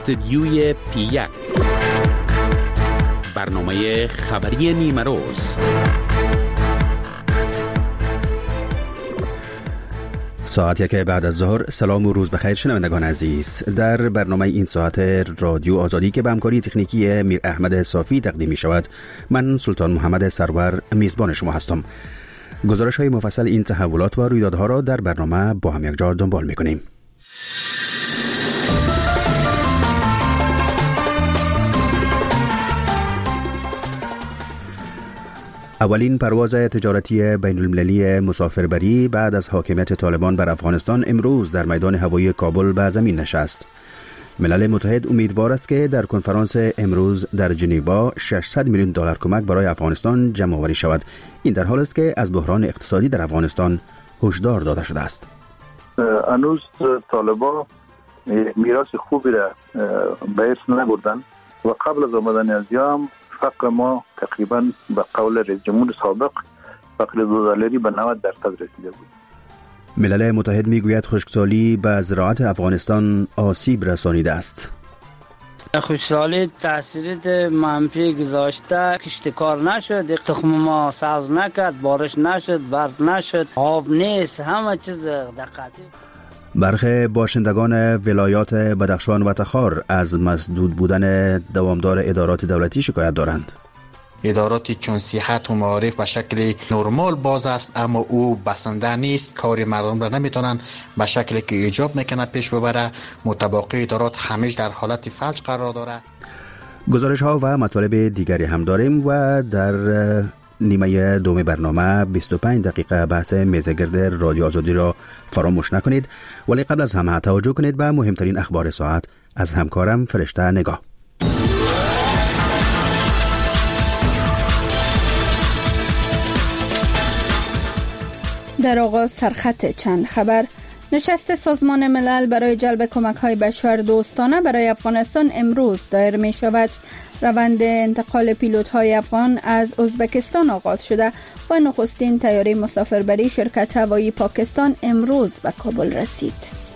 استدیوی P1 برنامه خبری نیمه روز. ساعت 1 بعد از ظهر. سلام و روز بخیر شنوندگان عزیز. در برنامه این ساعت رادیو آزادی که به همکاری تکنیکی میر احمد صافی تقدیم می شود، من سلطان محمد سرور میزبان شما هستم. گزارش های مفصل این تحولات و رویدادها را در برنامه با هم یکجا دنبال می کنیم. اولین پرواز تجارتی بین المللی مسافربری بعد از حاکمیت طالبان بر افغانستان امروز در میدان هوایی کابل به زمین نشست. ملل متحد امیدوار است که در کنفرانس امروز در ژنو 600 میلیون دلار کمک برای افغانستان جمع آوری شود. این در حالی است که از بحران اقتصادی در افغانستان هشدار داده شده است. هنوز طالبان میراث خوبی را به ارث نبردن و قبل از آمدن از یام فقر ما تقریبا به قول رئیس جمهور سابق فقر $2 به 90% رسیده بود. ملل متحد میگوید خشکسالی به زراعت افغانستان آسیب رسانیده است. خشکسالی تاثیرات منفی گذاشته، کشتکار نشد، تخم ما سبز نکرد، بارش نشد، برف نشد، آب نیست، همه چیز دقیقی. برخی باشندگان ولایات بدخشان و تخار از مسدود بودن دوامدار ادارات دولتی شکایت دارند. اداراتی چون صحت و معارف به شکل نرمال باز است، اما او بسنده نیست، کار مردم را نمیتونن به شکلی که ایجاب میکنه پیش ببره. متباقی ادارات همیش در حالت فلج قرار داره. گزارش ها و مطالب دیگری هم داریم و در نیمه دوم برنامه 25 دقیقه بحث میزگرد رادیو آزادی را فراموش نکنید. ولی قبل از همه توجه کنید به مهمترین اخبار ساعت از همکارم فرشته نگاه. در آغاز سرخط چند خبر. نشست سازمان ملل برای جلب کمک‌های بشر دوستانه برای افغانستان امروز دایر می شود. روند انتقال پیلوت‌های افغان از ازبکستان آغاز شده و نخستین طیاره مسافربری شرکت هوایی پاکستان امروز به کابل رسید.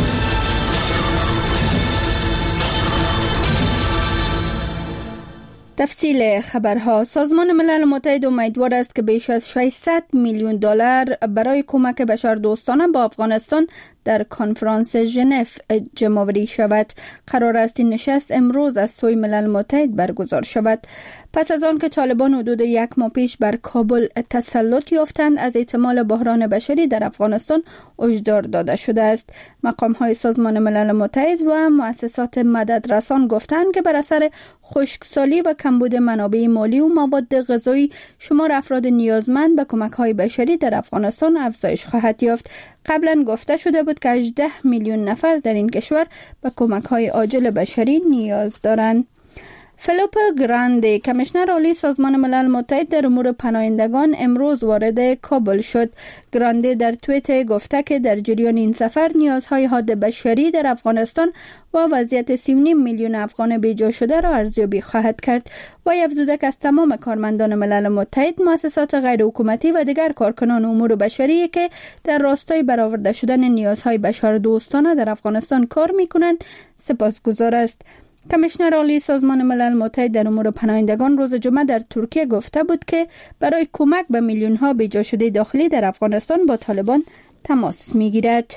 تفصیل خبرها. سازمان ملل متحد امیدوار است که بیش از 600 میلیون دلار برای کمک بشردوستانه با افغانستان در کنفرانس ژنو جمع آوری شود. قرار است این نشست امروز از سوی ملل متحد برگزار شود. پس از آن که طالبان حدود 1 ماه پیش بر کابل تسلط یافتند، از احتمال بحران بشری در افغانستان هشدار داده شده است. مقام‌های سازمان ملل متحد و مؤسسات مددرسان گفتند که بر اثر خشکسالی و کمبود منابع مالی و مواد غذایی شمار افراد نیازمند به کمک‌های بشری در افغانستان افزایش خواهد یافت. قبلا گفته شده بود که 18 میلیون نفر در این کشور به کمک‌های عاجل بشری نیاز دارند. فیلیپو گراندی، کمیشنر عالی سازمان ملل متحد در امور پناهندگان، امروز وارد کابل شد. گراندی در توییت گفته که در جریان این سفر نیازهای حاد بشری در افغانستان و وضعیت 3.5 میلیون افغان بیجا شده را ارزیابی خواهد کرد و افزوده که از تمام کارمندان ملل متحد، مؤسسات غیر حکومتی و دیگر کارکنان امور بشری که در راستای برآورده شدن نیازهای بشردوستانه در افغانستان کار می‌کنند سپاسگزار است. کمیشنر عالی سازمان ملل متحد در امور پناهندگان روز جمعه در ترکیه گفته بود که برای کمک به میلیون‌ها بیجا شده داخلی در افغانستان با طالبان تماس می‌گیرد.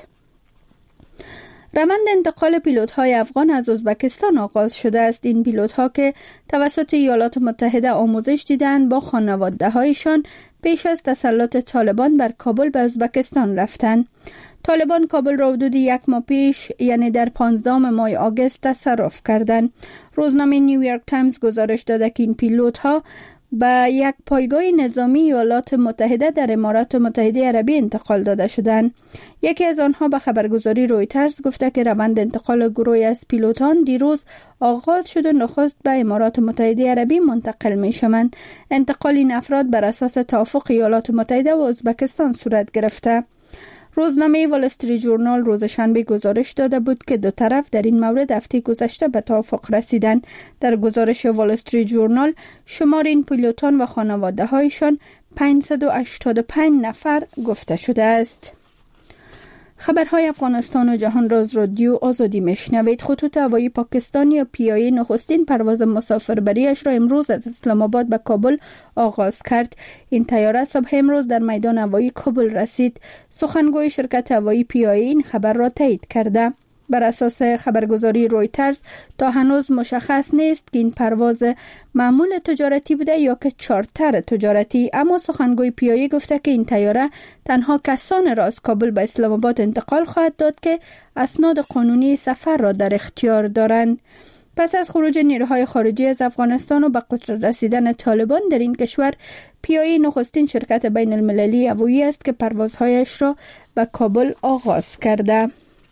روند انتقال پیلوت‌های افغان از ازبکستان آغاز شده است. این پیلوت‌ها که توسط ایالات متحده آموزش دیدند با خانواده‌هایشان پیش از تسلط طالبان بر کابل به ازبکستان رفتند. طالبان کابل را حدود 1 ماه پیش، یعنی در 15 ماه آگوست تصرف کردند. روزنامه نیویورک تایمز گزارش داده که این پیلوت‌ها به یک پایگاه نظامی ایالات متحده در امارات متحده عربی انتقال داده شدند. یکی از آنها به خبرگزاری رویترز گفته که روند انتقال گروهی از پیلوتان دیروز آغاز شده، نخست به امارات متحده عربی منتقل می شوند. انتقال این افراد بر اساس توافق ایالات متحده و ازبکستان صورت گرفته. روزنامه وال استریت ژورنال روز شنبه گزارش داده بود که دو طرف در این مورد هفته گذشته به توافق رسیدند. در گزارش وال استریت ژورنال شمار این پیلوتان و خانواده‌هایشان 585 نفر گفته شده است. خبرهای افغانستان و جهان راز رادیو آزادی میشنوید. خطوط هوایی پاکستان یا PIA نخستین پرواز مسافربریش را امروز از اسلام آباد به کابل آغاز کرد. این طیاره صبح امروز در میدان هوایی کابل رسید. سخنگوی شرکت هوایی PIA این خبر را تایید کرده. بر اساس خبرگزاری رویترز تا هنوز مشخص نیست که این پرواز معمول تجارتی بوده یا که چارتر تجارتی، اما سخنگوی PIA گفته که این طیاره تنها کسان را از کابل به اسلام آباد انتقال خواهد داد که اسناد قانونی سفر را در اختیار دارند. پس از خروج نیروهای خارجی از افغانستان و به قدرت رسیدن طالبان در این کشور، PIA نخستین شرکت بین المللی هوایی است که پروازهایش را به کابل آغاز کرده.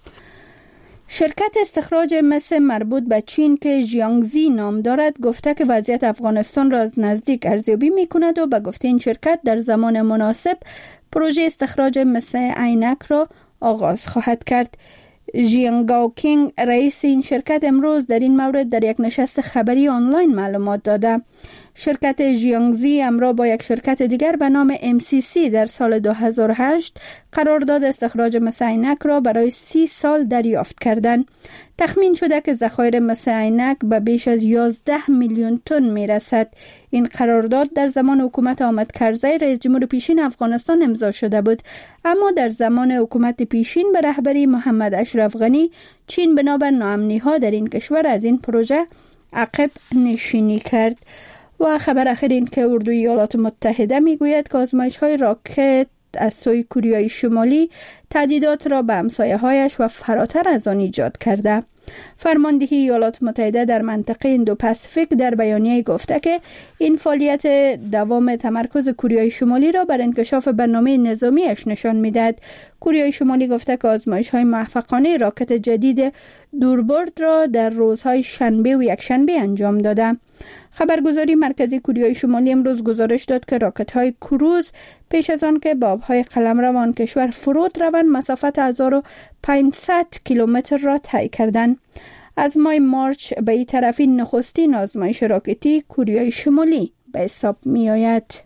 شرکت استخراج مس مربوط به چین که ژیانگزی نام دارد گفته که وضعیت افغانستان را از نزدیک ارزیابی می کند و به گفته این شرکت در زمان مناسب پروژه استخراج مس عینک را آغاز خواهد کرد. ژیانگاو کینگ رئیس این شرکت امروز در این مورد در یک نشست خبری آنلاین معلومات داده. شرکت ژیانگزی همراه با یک شرکت دیگر به نام MCC در سال 2008 قرارداد استخراج مس عینک را برای 30 سال دریافت کردند. تخمین شده که ذخایر مس عینک به بیش از 11 میلیون تن میرسد. این قرارداد در زمان حکومت حامد کرزی رئیس جمهور پیشین افغانستان امضا شده بود، اما در زمان حکومت پیشین به رهبری محمد اشرف غنی چین بنابر ناامنی‌ها در این کشور از این پروژه عقب نشینی کرد. و خبر اخیر این که اردوی ایالات متحده میگوید که آزمایش‌های راکت از سوی کره شمالی تهدیدات را به همسایه‌هایش و فراتر از آن ایجاد کرده. فرماندهی ایالات متحده در منطقه اندو پاسیفیک در بیانیه گفته که این فعالیت دوام تمرکز کره شمالی را بر انکشاف برنامه نظامیش نشان می‌دهد. کره شمالی گفته که آزمایش‌های موفقانه راکت جدید دوربرد را در روزهای شنبه و یکشنبه انجام داده. خبرگزاری مرکزی کره شمالی امروز گزارش داد که راکت‌های کروز پیش از آن که به آب‌های قلمرو آن کشور فرود روند مسافت 1500 کیلومتر را طی کردند. از ماه مارچ به این طرف این نخستین آزمایش راکتی کره شمالی به حساب می آید.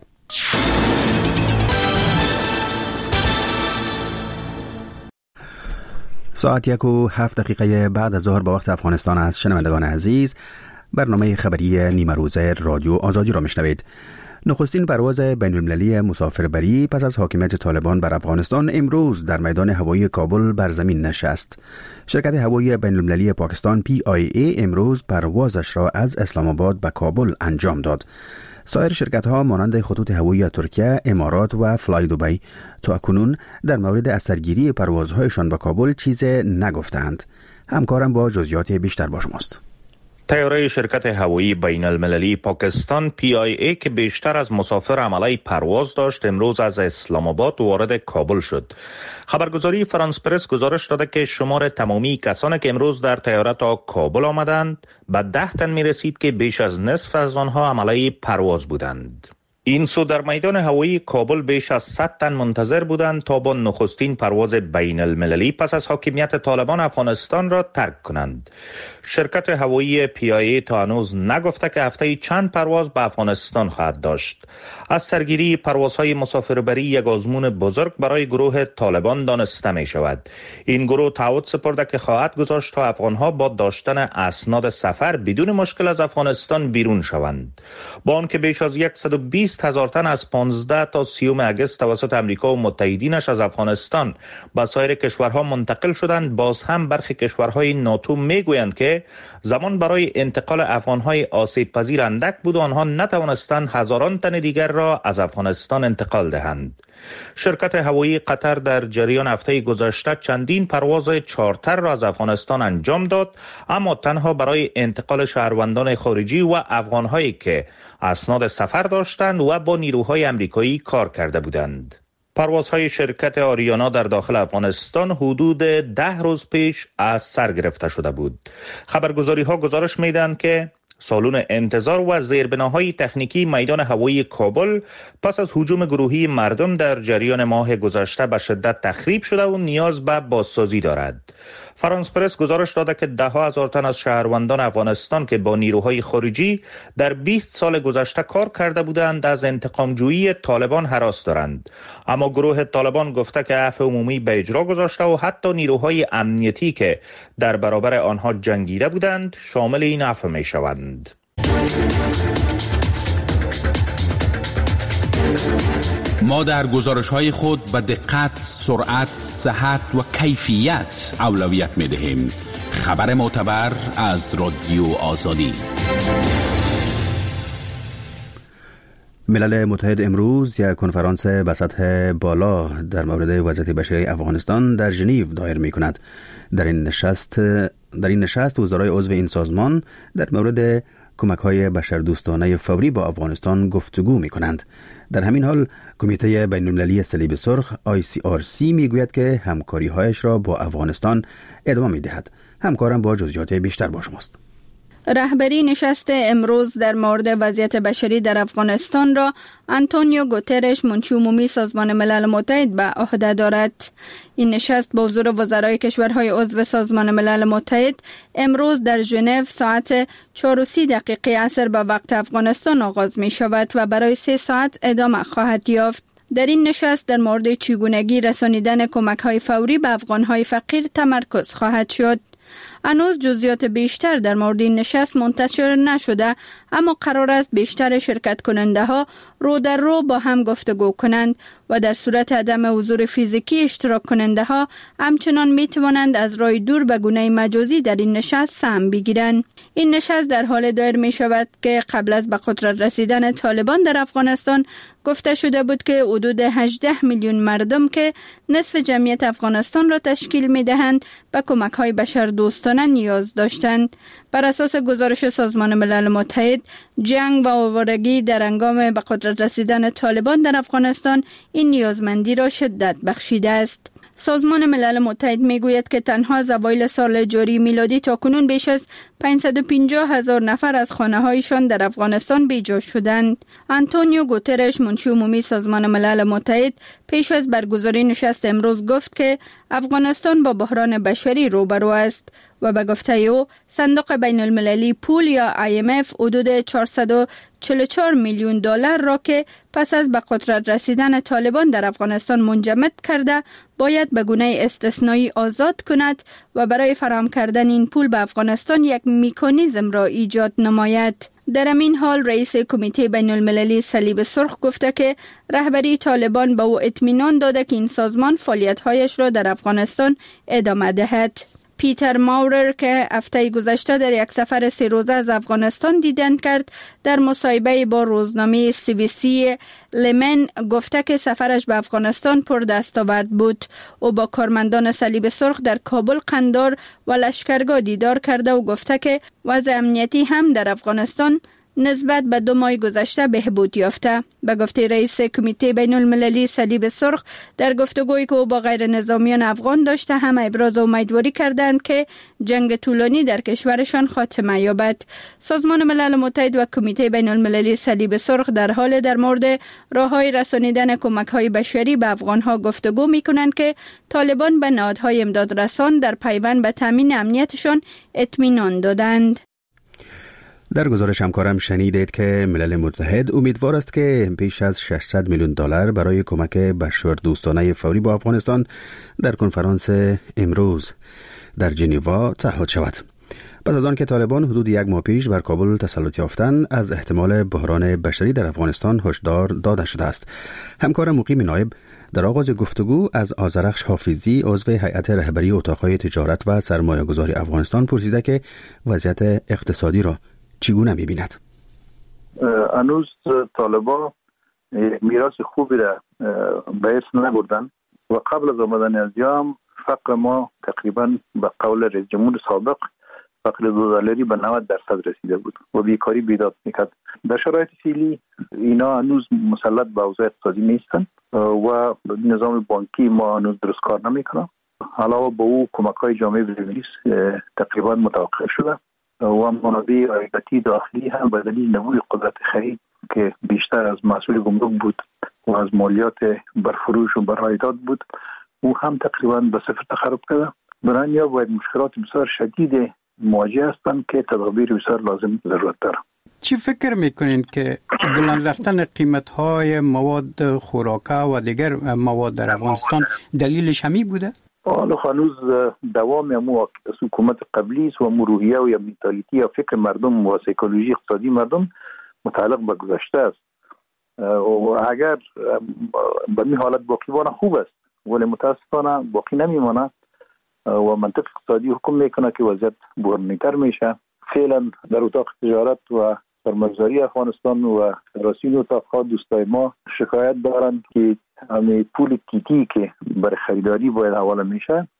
ساعت 1:07 بعد از ظهر با وقت افغانستان است. شنوندگان عزیز، برنامه خبری نیمه روزه رادیو آزادی را میشنوید. نخستین پرواز بین المللی مسافربری پس از حاکمیت طالبان بر افغانستان امروز در میدان هوایی کابل بر زمین نشست. شرکت هوایی بین المللی پاکستان PIA امروز پروازش را از اسلام آباد به کابل انجام داد. سایر شرکت‌ها مانند خطوط هوایی ترکیه، امارات و فلای دبی تا اکنون در مورد اثرگیری پروازهایشان به کابل چیز نگفتند. همکارم با جزئیات بیشتر با شماست. طیاره شرکت هوایی بین المللی پاکستان PIA که بیشتر از مسافر عملی پرواز داشت امروز از اسلام آباد وارد کابل شد. خبرگزاری فرانس پرس گزارش داده که شمار تمامی کسانی که امروز در طیاره تا کابل آمدند به 10 تن می رسید که بیش از نصف از آنها عملی پرواز بودند. این سو در میدان هوایی کابل بیش از 100 تن منتظر بودند تا با نخستین پرواز بین المللی پس از حاکمیت طالبان افغانستان را ترک کنند. شرکت هوایی PIA تا هنوز نگفته که هفته چند پرواز به افغانستان خواهد داشت. از سرگیری پروازهای مسافربری یک آزمون بزرگ برای گروه طالبان دانسته می شود. این گروه تعهد سپرده که خواهد گذاشت تا افغانها با داشتن اسناد سفر بدون مشکل از افغانستان بیرون شوند. با آنکه بیش از 120,000 تن از 15 تا 30 اگست توسط امریکا و متحدینش از افغانستان به سایر کشورها منتقل شدند، باز هم برخی کشورهای ناتو میگویند که زمان برای انتقال افغانهای آسیب پذیر اندک بود و آنها نتوانستند هزاران تن دیگر را از افغانستان انتقال دهند. شرکت هوایی قطر در جریان هفته گذشته چندین پرواز چارتر را از افغانستان انجام داد، اما تنها برای انتقال شهروندان خارجی و افغانهایی که اسناد سفر داشتند و با نیروهای امریکایی کار کرده بودند. پروازهای شرکت آریانا در داخل افغانستان حدود 10 روز پیش از سر گرفته شده بود. خبرگزاری‌ها گزارش می‌دهند که سالن انتظار و زیربناهای تکنیکی میدان هوایی کابل پس از هجوم گروهی مردم در جریان ماه گذشته به شدت تخریب شده و نیاز به بازسازی دارد. فرانس پرس گزارش داده که ده ها هزار تن از شهروندان افغانستان که با نیروهای خارجی در 20 سال گذشته کار کرده بودند از انتقامجویی طالبان هراس دارند. اما گروه طالبان گفته که عفو عمومی به اجرا گذاشته و حتی نیروهای امنیتی که در برابر آنها جنگیده بودند شامل این عفو می شوند. ما در گزارش‌های خود به دقت، سرعت، صحت و کیفیت اولویت می‌دهیم. خبر معتبر از رادیو آزادی. ملل متحد امروز یک کنفرانس به سطح بالا در مورد وضعیت بشری افغانستان در ژنو دایر می‌کند. در این نشست وزرای عضو این سازمان در مورد کمک‌های بشردوستانه فوری با افغانستان گفتگو می‌کنند. در همین حال کمیته بین‌المللی صلیب سرخ ICRC میگوید که همکاری‌هایش را با افغانستان ادامه می‌دهد. همکارم با جزئیات بیشتر با شماست. رهبری نشست امروز در مورد وضعیت بشری در افغانستان را آنتونیو گوترش منشی عمومی سازمان ملل متحد به عهده دارد. این نشست با حضور وزرای کشورهای عضو سازمان ملل متحد امروز در ژنو ساعت 4:30 عصر به وقت افغانستان آغاز می شود و برای 3 ساعت ادامه خواهد یافت. در این نشست در مورد چگونگی رسانیدن کمک‌های فوری به افغان‌های فقیر تمرکز خواهد شد. هنوز جزئیات بیشتر در مورد این نشست منتشر نشده، اما قرار است بیشتر شرکت کننده ها رو در رو با هم گفتگو کنند و در صورت عدم حضور فیزیکی اشتراک کننده ها همچنان می توانند از راه دور به گونه مجازی در این نشست سهم بگیرند. این نشست در حال دایر می شود که قبل از به قدرت رسیدن طالبان در افغانستان گفته شده بود که حدود 18 میلیون مردم که نصف جمعیت افغانستان را تشکیل می دهند به کمک های بشردوستانه نیاز داشتند. بر اساس گزارش سازمان ملل متحد، جنگ و آوارگی در هنگام به قدرت رسیدن طالبان در افغانستان این نیازمندی را شدت بخشیده است. سازمان ملل متحد میگوید که تنها از اوایل سال جاری میلادی تاکنون بیش از 550,000 نفر از خانه‌هایشان در افغانستان بیجا شدند. آنتونیو گوترش منشی عمومی سازمان ملل متحد پیش از برگزاری نشست امروز گفت که افغانستان با بحران بشری روبرو است و به گفته او صندوق بین المللی پول یا IMF حدود 444 میلیون دلار را که پس از به قدرت رسیدن طالبان در افغانستان منجمد کرده باید به گونه استثنایی آزاد کند و برای فراهم کردن این پول به افغانستان یک مکانیزم را ایجاد نماید. در این حال رئیس کمیته بین المللی صلیب سرخ گفته که رهبری طالبان به او اطمینان داده که این سازمان فعالیت‌هایش را در افغانستان ادامه دهد. پیتر ماورر که هفته گذشته در یک سفر 3 روزه از افغانستان دیدن کرد، در مصاحبه با روزنامه CBC لمن گفته که سفرش به افغانستان پر دستاورد بود. او با کارمندان صلیب سرخ در کابل، قندار و لشکرگاه دیدار کرده و گفته که وضع امنیتی هم در افغانستان نسبت به 2 ماه گذشته بهبود یافته. به گفته رئیس کمیته بین المللی صلیب سرخ، در گفتگویی که او با غیر نظامیان افغان داشته هم ابراز امیدواری کردند که جنگ طولانی در کشورشان خاتمه یابد. سازمان ملل متحد و کمیته بین المللی صلیب سرخ در حال در مورد راههای رسانیدن کمک‌های بشری به افغان‌ها گفتگو می‌کنند که طالبان به نهادهای امداد رسان در پیوند به تامین امنیتشان اطمینان دادند. در گزارش همکارم شنیدید که ملل متحد امیدوار است که بیش از 600 میلیون دلار برای کمک بشردوستانه فوری با افغانستان در کنفرانس امروز در ژنو تعهد شود. پس از آن که طالبان حدود 1 ماه پیش بر کابل تسلط یافتند، از احتمال بحران بشری در افغانستان هشدار داده شده است. همکار مقیم نایب در آغاز گفتگو از آذرخش حافظی عضو هیئت رهبری اتاق‌های تجارت و سرمایه‌گذاری افغانستان پرسیده که وضعیت اقتصادی را چگونه می‌بیند؟ هنوز طالبان میراث خوبی را به ارث نبردن و قبل از آمدن از یام فقر ما تقریبا به قول رئیس جمهور سابق فقر $2 به 90% رسیده بود و بیکاری بیداد میکرد. در شرایط فعلی اینا هنوز مسلط به اوضاع اقتصادی نیستن و نظام بانکی ما هنوز درست کار نمیکنه. علاوه به او کمک‌های جامعه بین‌المللی تقریبا متوقف شده و منابع عایداتی داخلی هم به دلیل نبود قدرت خرید که بیشتر از مسئول گمرک بود و از مالیات برفروش و برعایدات بود، او هم تقریبا به صفر تخرب کرده. برای یا باید مشکلات بسیار شدید مواجه هستند که تدابیر بسیار لازم ضرورت داره. چی فکر میکنین که بلند رفتن قیمت‌های مواد خوراکه و دیگر مواد در افغانستان دلیلش همی بوده؟ حالا هنوز دوام امو حکومت قبلی است و روحیه و یا مینتالیتی یا فکر مردم و سیکولوژی اقتصادی مردم متعلق به گذشته است و اگر به این حالت باقی بانه خوب است، ولی متاسفانه باقی نمیمانه و منطق اقتصادی حکم میکنه که وضعیت بحرانی‌تر میشه. فعلا در اتاق تجارت و سرمایه‌گذاری افغانستان و فدراسیون اتاق‌ها دوستای ما شکایت دارند که همین پول کیتی که برای خریداری باید حواله میشه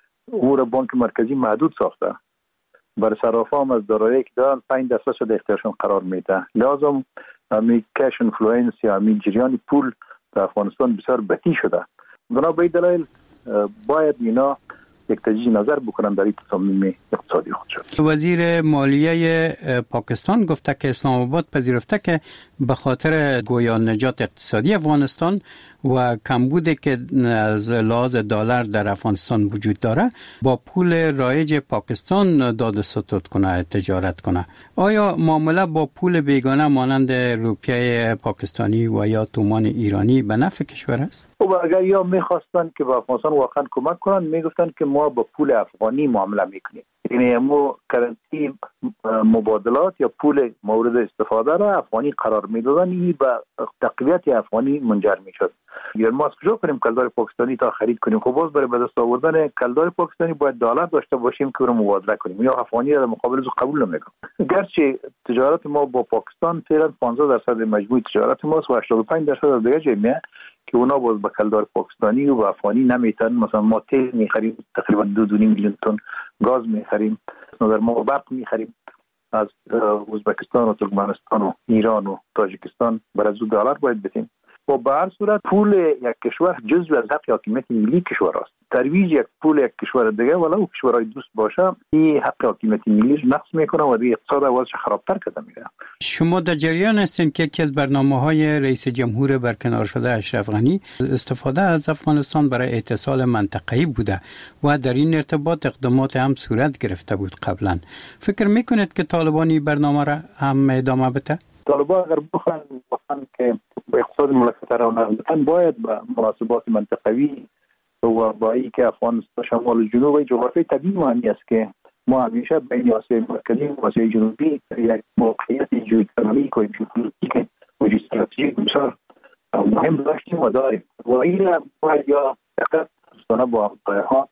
او را بانک مرکزی محدود ساخته. برای صرافا هم از دارایی که دارن 5% شده اختیارشون قرار میده. لازم همین کش انفلوئنس یا همین جریان پول در افغانستان بسیار بطیء شده. بنابراین دلایل باید اینا یک تجدید نظر بکنن در این تصامیم اقتصادی خودشون. وزیر مالیه پاکستان گفته که اسلام آباد پذیرفته که به خاطر گویا نجات اقتصادی افغانستان و کمبودی که از لحاظ دلار در افغانستان وجود داره با پول رایج پاکستان داد و ستد کنه، تجارت کنه. آیا معامله با پول بیگانه مانند روپیه پاکستانی و یا تومان ایرانی به نفع کشور است؟ خب اگر یا میخواستن که به افغانستان واقعا کمک کنن میگفتن که ما با پول افغانی معامله میکنیم، یعنی ما کرنسی مبادلات یا پول مورد استفاده را افغانی قرار میدادن، این به تقویت افغانی منجر میشد. اگر ما از کجا کنیم کلدار پاکستانی تا خرید کنیم؟ خب باز برای به دست آوردن کلدار پاکستانی باید دلار داشته باشیم که رو مبادله کنیم، یا افغانی را در مقابل از قبول نمیکنیم. گرچه تجارت ما با پاکستان فعلا 15% مجموع تجارت ماست و 85% از دیگه جامعه که اونا باز با کلدار پاکستانی و افغانی نمیتن. مثلا ما تیل میخریم تقریبا 2.5 میلیون تن گاز میخریم، در ما برق میخریم از ازبکستان و ترکمنستان و ایران و تاجیکستان، برای از دلار باید بدیم. و به هر صورت پول یک کشور جزو از حق حاکمیت ملی کشور است. ترویج یک پول یک کشور دیگه ولو کشورهای دوست باشه این حق حاکمیت ملی رو نقض میکنه و دیگه اقتصاد وضعش خرابتر کرده میره. شما در جریان هستین که یکی از برنامه‌های رئیس جمهور برکنار شده اشرف غنی استفاده از افغانستان برای اتصال منطقه‌ای بوده و در این ارتباط اقدامات هم صورت گرفته بود قبلا. فکر میکنید که طالبانی برنامه را هم ادامه بده؟ طالبان اگر بخوان که با اقتصاد مملکت را نرمتن باید با مناسبات منطقوی و با ای که افغانستان شمال و جنوب و جغرافی طبیعی معنی است که ما همیشه بین آسیای مرکزی و آسیای جنوبی یک موقعیت ژئواپلیتیک و ژئوپلیتیک و ژئوستراتژیک بسیار مهم داشتیم و داریم و این را باید یا فقط دوستانه با همکارها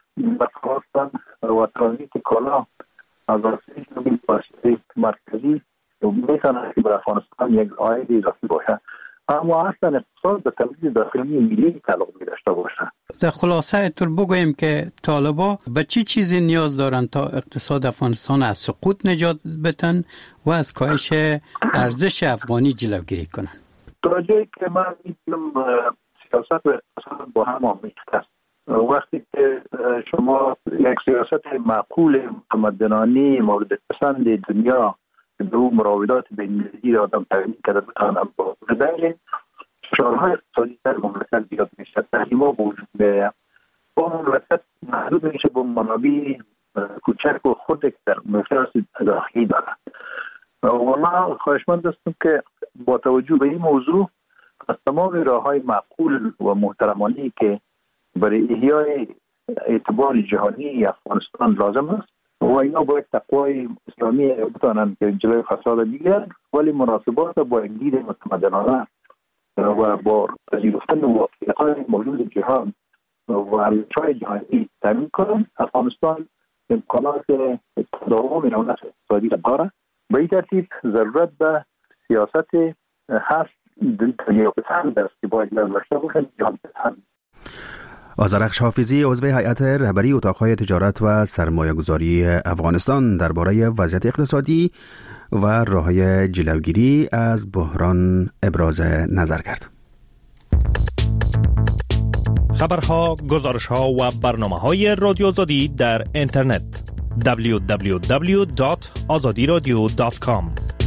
برقرار و ترانزیت کالا از آسیای جنوبی و آسیای مرکزی میتونه که برای افغانستان یک عاید اضافی باشه، اما اصلا اقتصاد به تولید داخلی ملی تعلق داشته باشه. در خلاصه طور بگوییم که طالبا به چی چیزی نیاز دارن تا اقتصاد افغانستان از سقوط نجات بدن و از کاهش ارزش افغانی جلوگیری کنن؟ تا جایی که من می‌بینم سیاست و اقتصاد با هم آمیخته است. وقتی که شما یک سیاست معقول متمدنانه مورد پسند دنیا به او مراودات بین‌المللی را آدم تغییر کرده بتانم با بدن فشارهای اقتصادی در مملکت زیاد میشه، تحریم‌ها وجود میاد، با مملکت محدود میشه با منابع کوچک و خود که در مملکت داخلی دارد. و من خواهشمند هستم که با توجه به این موضوع از تمام راه‌های معقول و محترمانه‌ای که برای احیای اعتبار جهانی افغانستان لازم است و اینا باید تقوای اسلامی بتانند که جلوی فساد دیگر، ولی مناسبات با یک دید متمدنانه و با پذیرفتن واقعیت‌های موجود جهان و ارزش‌های جهانی تامین کنند. افغانستان امکانات تداوم نعمت اقتصادی را دارد. به این ترتیب ضرورت به سیاست هست دنیا پسند است که باید داشته باشد جهان پسند. آذرخش حافظی عضو هیئت رهبری اتاق‌های تجارت و سرمایه‌گذاری افغانستان درباره وضعیت اقتصادی و راه‌های جلوگیری از بحران ابراز نظر کرد. خبرها، گزارش‌ها و برنامه‌های رادیو آزادی در اینترنت www.azadiradio.com.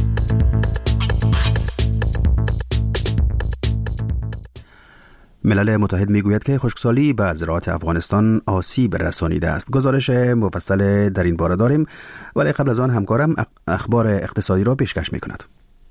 ملل متحد میگوید که خشکسالی به زراعت افغانستان آسیب رسانیده است. گزارش مفصل در این باره داریم، ولی قبل از آن همکارم اخبار اقتصادی را پیشکش میکند.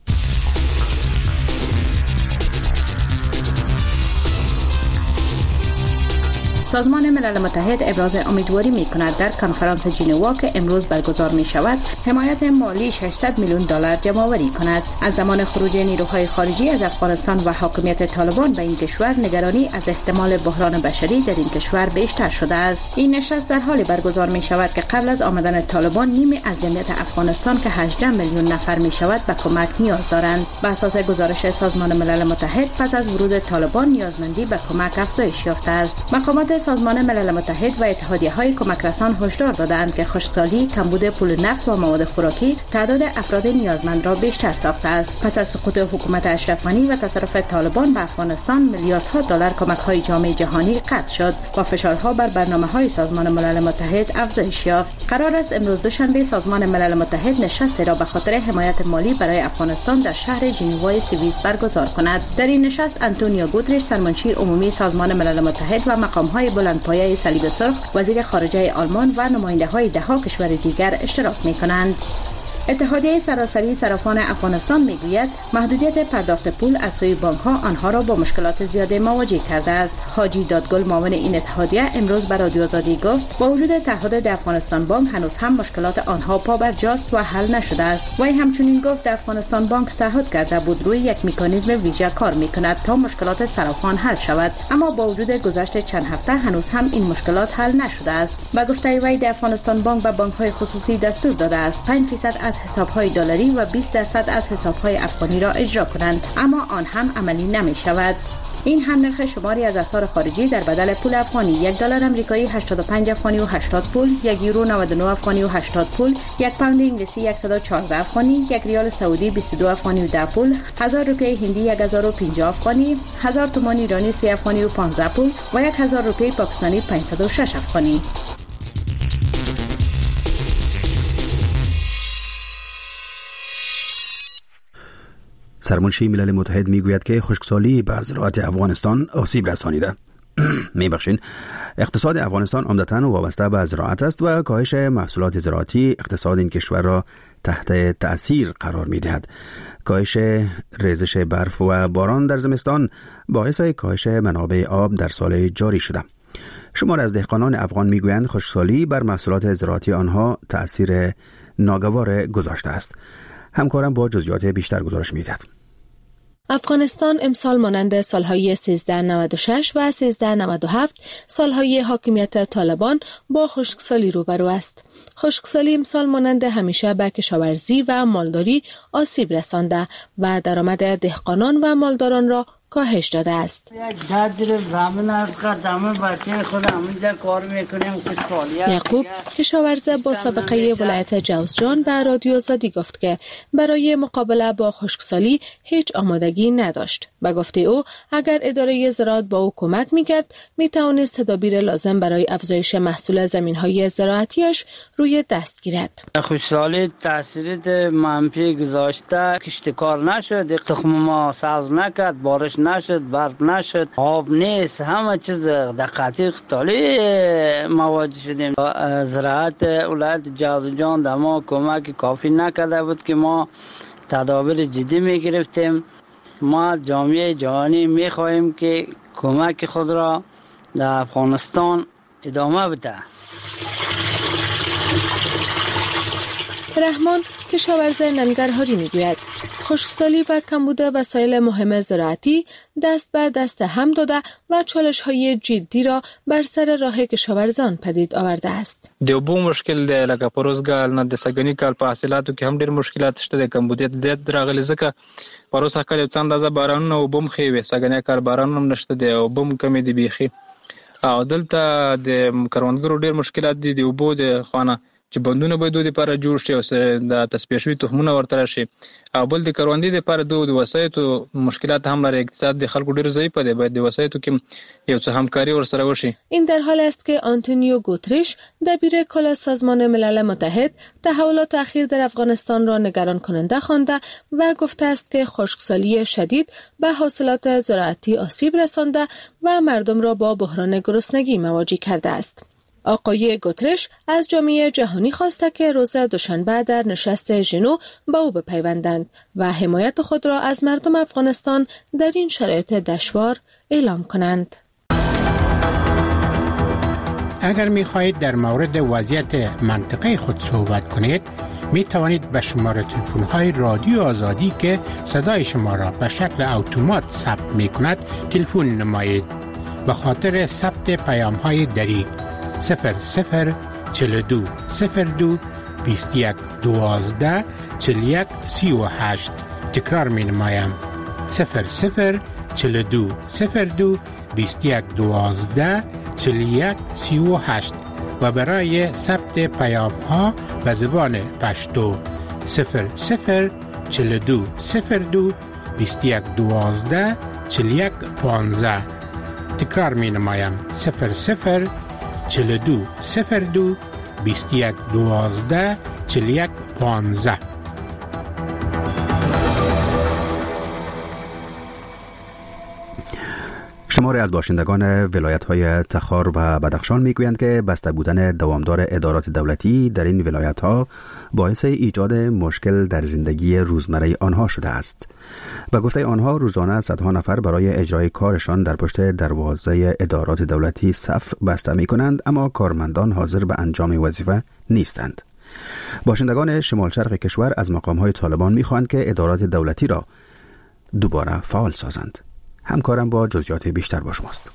سازمان ملل متحد ابراز امیدواری می‌کند در کنفرانس ژنوا که امروز برگزار می‌شود حمایت مالی $600 میلیون جمع‌آوری کند. از زمان خروج نیروهای خارجی از افغانستان و حاکمیت طالبان به این کشور نگرانی از احتمال بحران بشری در این کشور بیشتر شده است. این نشست در حالی برگزار می‌شود که قبل از آمدن طالبان نیمی از جمعیت افغانستان که 18 میلیون نفر می‌شود به کمک نیاز دارند. بر اساس گزارش سازمان ملل متحد پس از ورود طالبان نیازمندی به کمک افزایش یافته است. مقامات سازمان ملل متحد و اتحادیه‌های کمک رسان هشدار دادند که خشکسالی، کمبود پول نقد و مواد خوراکی تعداد افراد نیازمند را بیشتر ساخته است. پس از سقوط حکومت اشرف غنی و تصرف طالبان به افغانستان میلیاردها دلار کمک‌های جامعه جهانی قطع شد و فشارها بر برنامه‌های سازمان ملل متحد افزایش یافت. قرار است امروز دوشنبه سازمان ملل متحد نشستی را به خاطر حمایت مالی برای افغانستان در شهر ژنوا سوئیس برگزار کند. در این نشست آنتونیو گوترش سرمنشی عمومی سازمان ملل متحد و مقام‌های بلندپایه صلیب سرخ، وزیر خارجه آلمان و نماینده‌های 10 کشور دیگر اشتراک می‌کنند. اتحادیه سراسری صرافان افغانستان میگوید محدودیت پرداخت پول از سوی بانک‌ها آنها را با مشکلات زیاده مواجه کرده است. حاجی دادگل معاون این اتحادیه امروز به رادیو آزادی گفت با وجود تعهد افغانستان بانک هنوز هم مشکلات آنها پابرجاست و حل نشده است. وی همچنین گفت افغانستان بانک تعهد کرده بود روی یک مکانیزم ویژه کار می‌کند تا مشکلات صرافان حل شود، اما با وجود گذشت چند هفته هنوز هم این مشکلات حل نشده است. با گفته وی افغانستان بانک به بانک‌های خصوصی دستور داده است 5% از حساب‌های دلاری و 20% از حساب‌های افغانی را اجرا کنند، اما آن هم عملی نمی‌شود. این هم نرخ شماری از اسعار خارجی در بدل پول افغانی: $1 آمریکایی 85 افغانی و 80 پول، $1 یورو 99 افغانی و 80 پول، 1 پوند انگلیسی 114 افغانی، 1 ریال سعودی 22 افغانی و 10 پول، 1000 روپیه هندی 1050 افغانی، 1000 تومان ایرانی 3 افغانی و 15 پول و 1000 روپیه پاکستانی 506 افغانی. سرمنشی ملل متحد میگوید که خشکسالی به زراعت افغانستان آسیب رسانیده. میبخشین، اقتصاد افغانستان عمدتاً وابسته به زراعت است و کاهش محصولات زراعتی اقتصاد این کشور را تحت تأثیر قرار میدهد. کاهش ریزش برف و باران در زمستان باعث کاهش منابع آب در سال جاری شده. شمار از دهقانان افغان میگویند خشکسالی بر محصولات زراعتی آنها تأثیر ناگوار گذاشته است. همکارم با جزئیات بیشتر گزارش می‌دهد. افغانستان امسال مانند سالهای 1396 و 1397 سالهای حاکمیت طالبان با خشکسالی روبرو است. خشکسالی امسال مانند همیشه به کشاورزی و مالداری آسیب رسانده و درآمد دهقانان و مالداران را کاهش داده است. یعقوب کشاورز با سابقه ولایت جوزجان به رادیو آزادی گفت که برای مقابله با خشکسالی هیچ آمادگی نداشت. به گفته او اگر اداره زراعت با او کمک می‌کرد می‌توانست تدابیر لازم برای افزایش محصول زمین‌های زراعتیش روی دست گیرد. خشکسالی تاثیر منفی گذاشته، کشتکار نشد، تخم ما سبز نکرد، بارش نشد، برف نشد، آب نیست، همه چیز دقیقی خشکسالی مواجه شدیم. زراعت ولایت جوزجان در ما کمک کافی نکرده بود که ما تدابیر جدی میگرفتیم. ما جامعه جهانی میخواهیم که کمک خود را در افغانستان ادامه بده. رحمان کشاورز ننگرهاری میگوید خشکسالی و کمبود وسایل مهم زراعتی دست به دست هم داده و چالش‌های جدی را بر سر راه کشاورزان پدید آورده است. د اوبو مشکل دی، لکه پروسږکال نه د سږني کال په حاصلاتو کې هم ډېر مشکلات شته. د کمبودیت ډېر راغلی ځکه پروسه کال یو څه اندازه بارانونه اوبه هم ښې وې، سږنی کال باران هم نشته دی، اوبه هم کمې دي بیخي. او دلته د کروندګرو ډېر مشکلات دي د اوبو د خوا نه. چې بندونه باید د لپاره جوړ شي او د تصفیه شوي تخمونه ورته راشي او بل د کروندې لپاره د وسایطو مشکلات هم لري. اقتصاد د خلکو ډیر ضعیف دی، باید د وسایطو کې یو څه همکاری ورسره وشي. این در حال است که آنتونیو گوتریش دبیر کل سازمان ملل متحد تحولات اخیر در افغانستان را نگران کننده خوانده و گفته است که خشکسالی شدید به حاصلات زراعتی آسیب رسانده و مردم را با بحران گرسنگی مواجه کرده است. آقای گوتریش از جامعه جهانی خواسته که روز دوشنبه در نشست ژنو به او بپیوندند و حمایت خود را از مردم افغانستان در این شرایط دشوار اعلام کنند. اگر می خواهید در مورد وضعیت منطقه خود صحبت کنید، می توانید به شماره تلفن های رادیو آزادی که صدای شما را به شکل اتومات ثبت می کند تلفن نمایید. به خاطر ثبت پیام های دری 0042 02 21 12 41 38 تکرار می نمایم 0042 02 21 12 41 38 و برای ثبت پیام ها به زبان پشتو 0042 02 21 12 41 15 تکرار می نمایم 0042 02 21 12 41 15. شماری از باشندگان ولایت‌های تخار و بدخشان میگویند که بسته بودن دوامدار ادارات دولتی در این ولایت‌ها باعث ایجاد مشکل در زندگی روزمره آنها شده است. و گفته آنها روزانه صدها نفر برای اجرای کارشان در پشت دروازه ادارات دولتی صف بسته می‌کنند، اما کارمندان حاضر به انجام وظیفه نیستند. باشندگان شمال شرق کشور از مقام‌های طالبان می‌خواهند که ادارات دولتی را دوباره فعال سازند. همکارم با جزئیات بیشتر با شماست.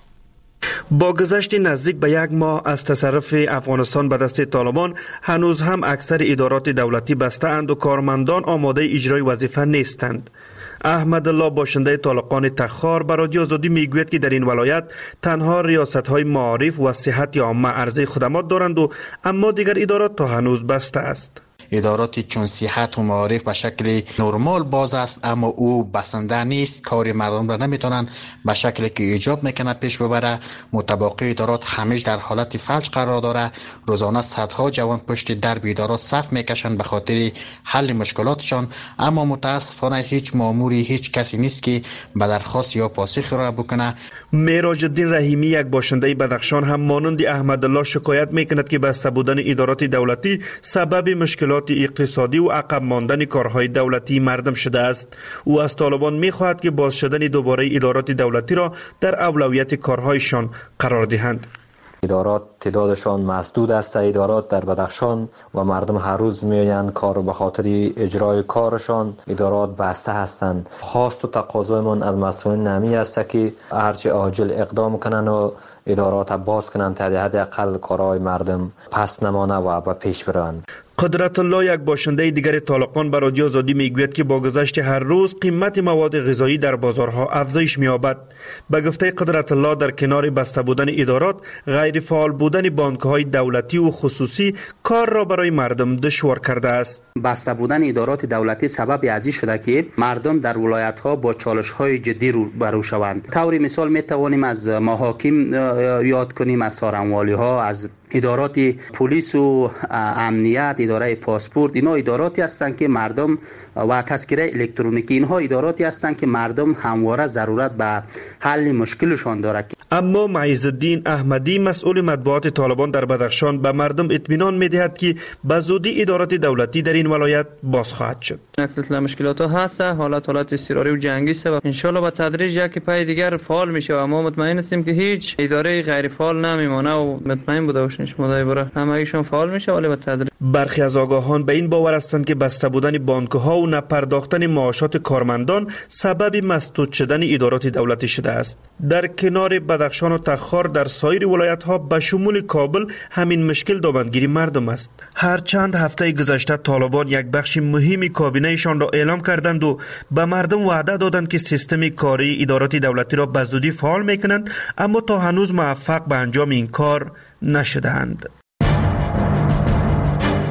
با گذشت نزدیک به یک ماه از تصرف افغانستان به دست طالبان، هنوز هم اکثر ادارات دولتی بسته اند و کارمندان آماده اجرای وظیفه نیستند. احمد الله باشنده طالقان تخار به رادیو آزادی میگوید که در این ولایت تنها ریاست‌های معارف و صحت عامه عرضه خدمات دارند و اما دیگر ادارات تا هنوز بسته است. ادارات چون صحت و معارف به شکل نرمال باز است، اما او بسنده نیست. کار مردم را نمیتونن به شکلی که ایجاب میکنه پیش ببره. متباقی ادارات همیش در حالت فلج قرار داره. روزانه صدها جوان پشت درب ادارات صف میکشن به خاطر حل مشکلاتشان، اما متاسفانه هیچ ماموری، هیچ کسی نیست که به درخواست یا پاسخ را بکنه. معراج الدین رحیمی، یک باشنده بدخشان، هم مانند احمد الله شکایت میکند که بسته بودن ادارات دولتی سبب مشکلات اقتصادی و عقب ماندن کارهای دولتی مردم شده است. او از طالبان می‌خواهد که باز شدن دوباره ادارات دولتی را در اولویت کارهایشان قرار دهند. ادارات تعدادشان محدود است. ادارات در بدخشان و مردم هر روز میآیند کار به خاطر اجرای کارشان. ادارات بسته هستند. خواست و تقاضایمان از مسئولین نمی است که هرچه عاجل اقدام کنند و ادارات باز کنند تا حداقل کارهای مردم پس نمانه و به پیش بروند. قدرت الله، یک باشنده دیگر طالقان، به رادیو آزادی میگوید که با گذشت هر روز قیمت مواد غذایی در بازارها افزایش می‌یابد. به گفته قدرت الله، در کنار بسته بودن ادارات، غیر فعال بودن بانک‌های دولتی و خصوصی کار را برای مردم دشوار کرده است. بسته بودن ادارات دولتی سبب ازی شده که مردم در ولایت‌ها با چالش‌های جدی روبرو شوند. طور مثال می‌توانیم از محاکم یاد کنیم، از سارنوالی‌ها، از ادارات پلیس و امنیت، اداره پاسپورت. اینا اداراتی هستند که مردم و تذکره الکترونیکی، اینها اداراتی هستند که مردم همواره ضرورت به حل مشکلشان دارد. اما معیز الدین احمدی، مسئول مطبوعات طالبان در بدخشان، به مردم اطمینان می‌دهد که به زودی ادارات دولتی در این ولایت باز خواهد شد. سلسله مشکلات ها هست، حالت اضطراری و جنگی است و ان شاء الله با تدریج یکی پای دیگر فعال میشه و ما مطمئن هستیم که هیچ اداره غیر فعال نمیمونه و مطمئن بوده باشین شما دایره همه ایشون فعال میشه، ولی با تدریج. برخی از آگاهان به این باور هستند که بسته بودن بانک‌ها و نپرداختن معاشات کارمندان سبب مسدود شدن ادارات دولتی شده است. در کنار بدخشان و تخار، در سایر ولایت‌ها به شمول کابل همین مشکل دامنگیری مردم است. هر چند هفته گذشته طالبان یک بخش مهمی کابینه‌شان را اعلام کردند و به مردم وعده دادند که سیستم کاری ادارات دولتی را به زودی فعال می‌کنند، اما تا هنوز موفق به انجام این کار نشدند.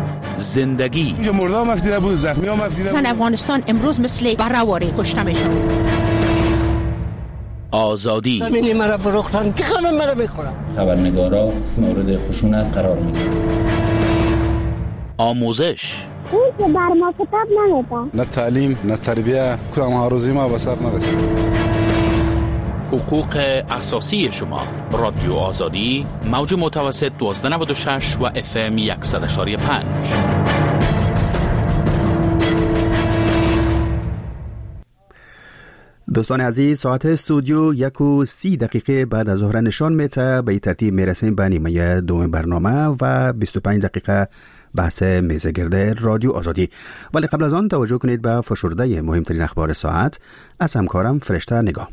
زندگی. اینجا مرده هم افزیده بود، زخمی هم افزیده بود. افغانستان امروز مثل برهواری کشته میشن. آزادی. زمینی مرا فروختن که خانم مرا بخورم. خبرنگارا مورد خشونت قرار میگیرن. آموزش. اون که بر ما کتاب نمیدن. نه تعلیم، نه تربیه، کدام هاروزی ما به سر نرسید. حقوق اساسی شما. رادیو آزادی، موج متوسط 1296 و FM 100.5. دوستان عزیز، ساعت استودیو 1:30 بعد از ظهر نشان میده. به این ترتیب میرسیم به نیمه دوم برنامه و 25 دقیقه بحث میزگرد رادیو آزادی. ولی قبل از آن توجه کنید به فشرده مهمترین اخبار ساعت از همکارم فرشته نگاه.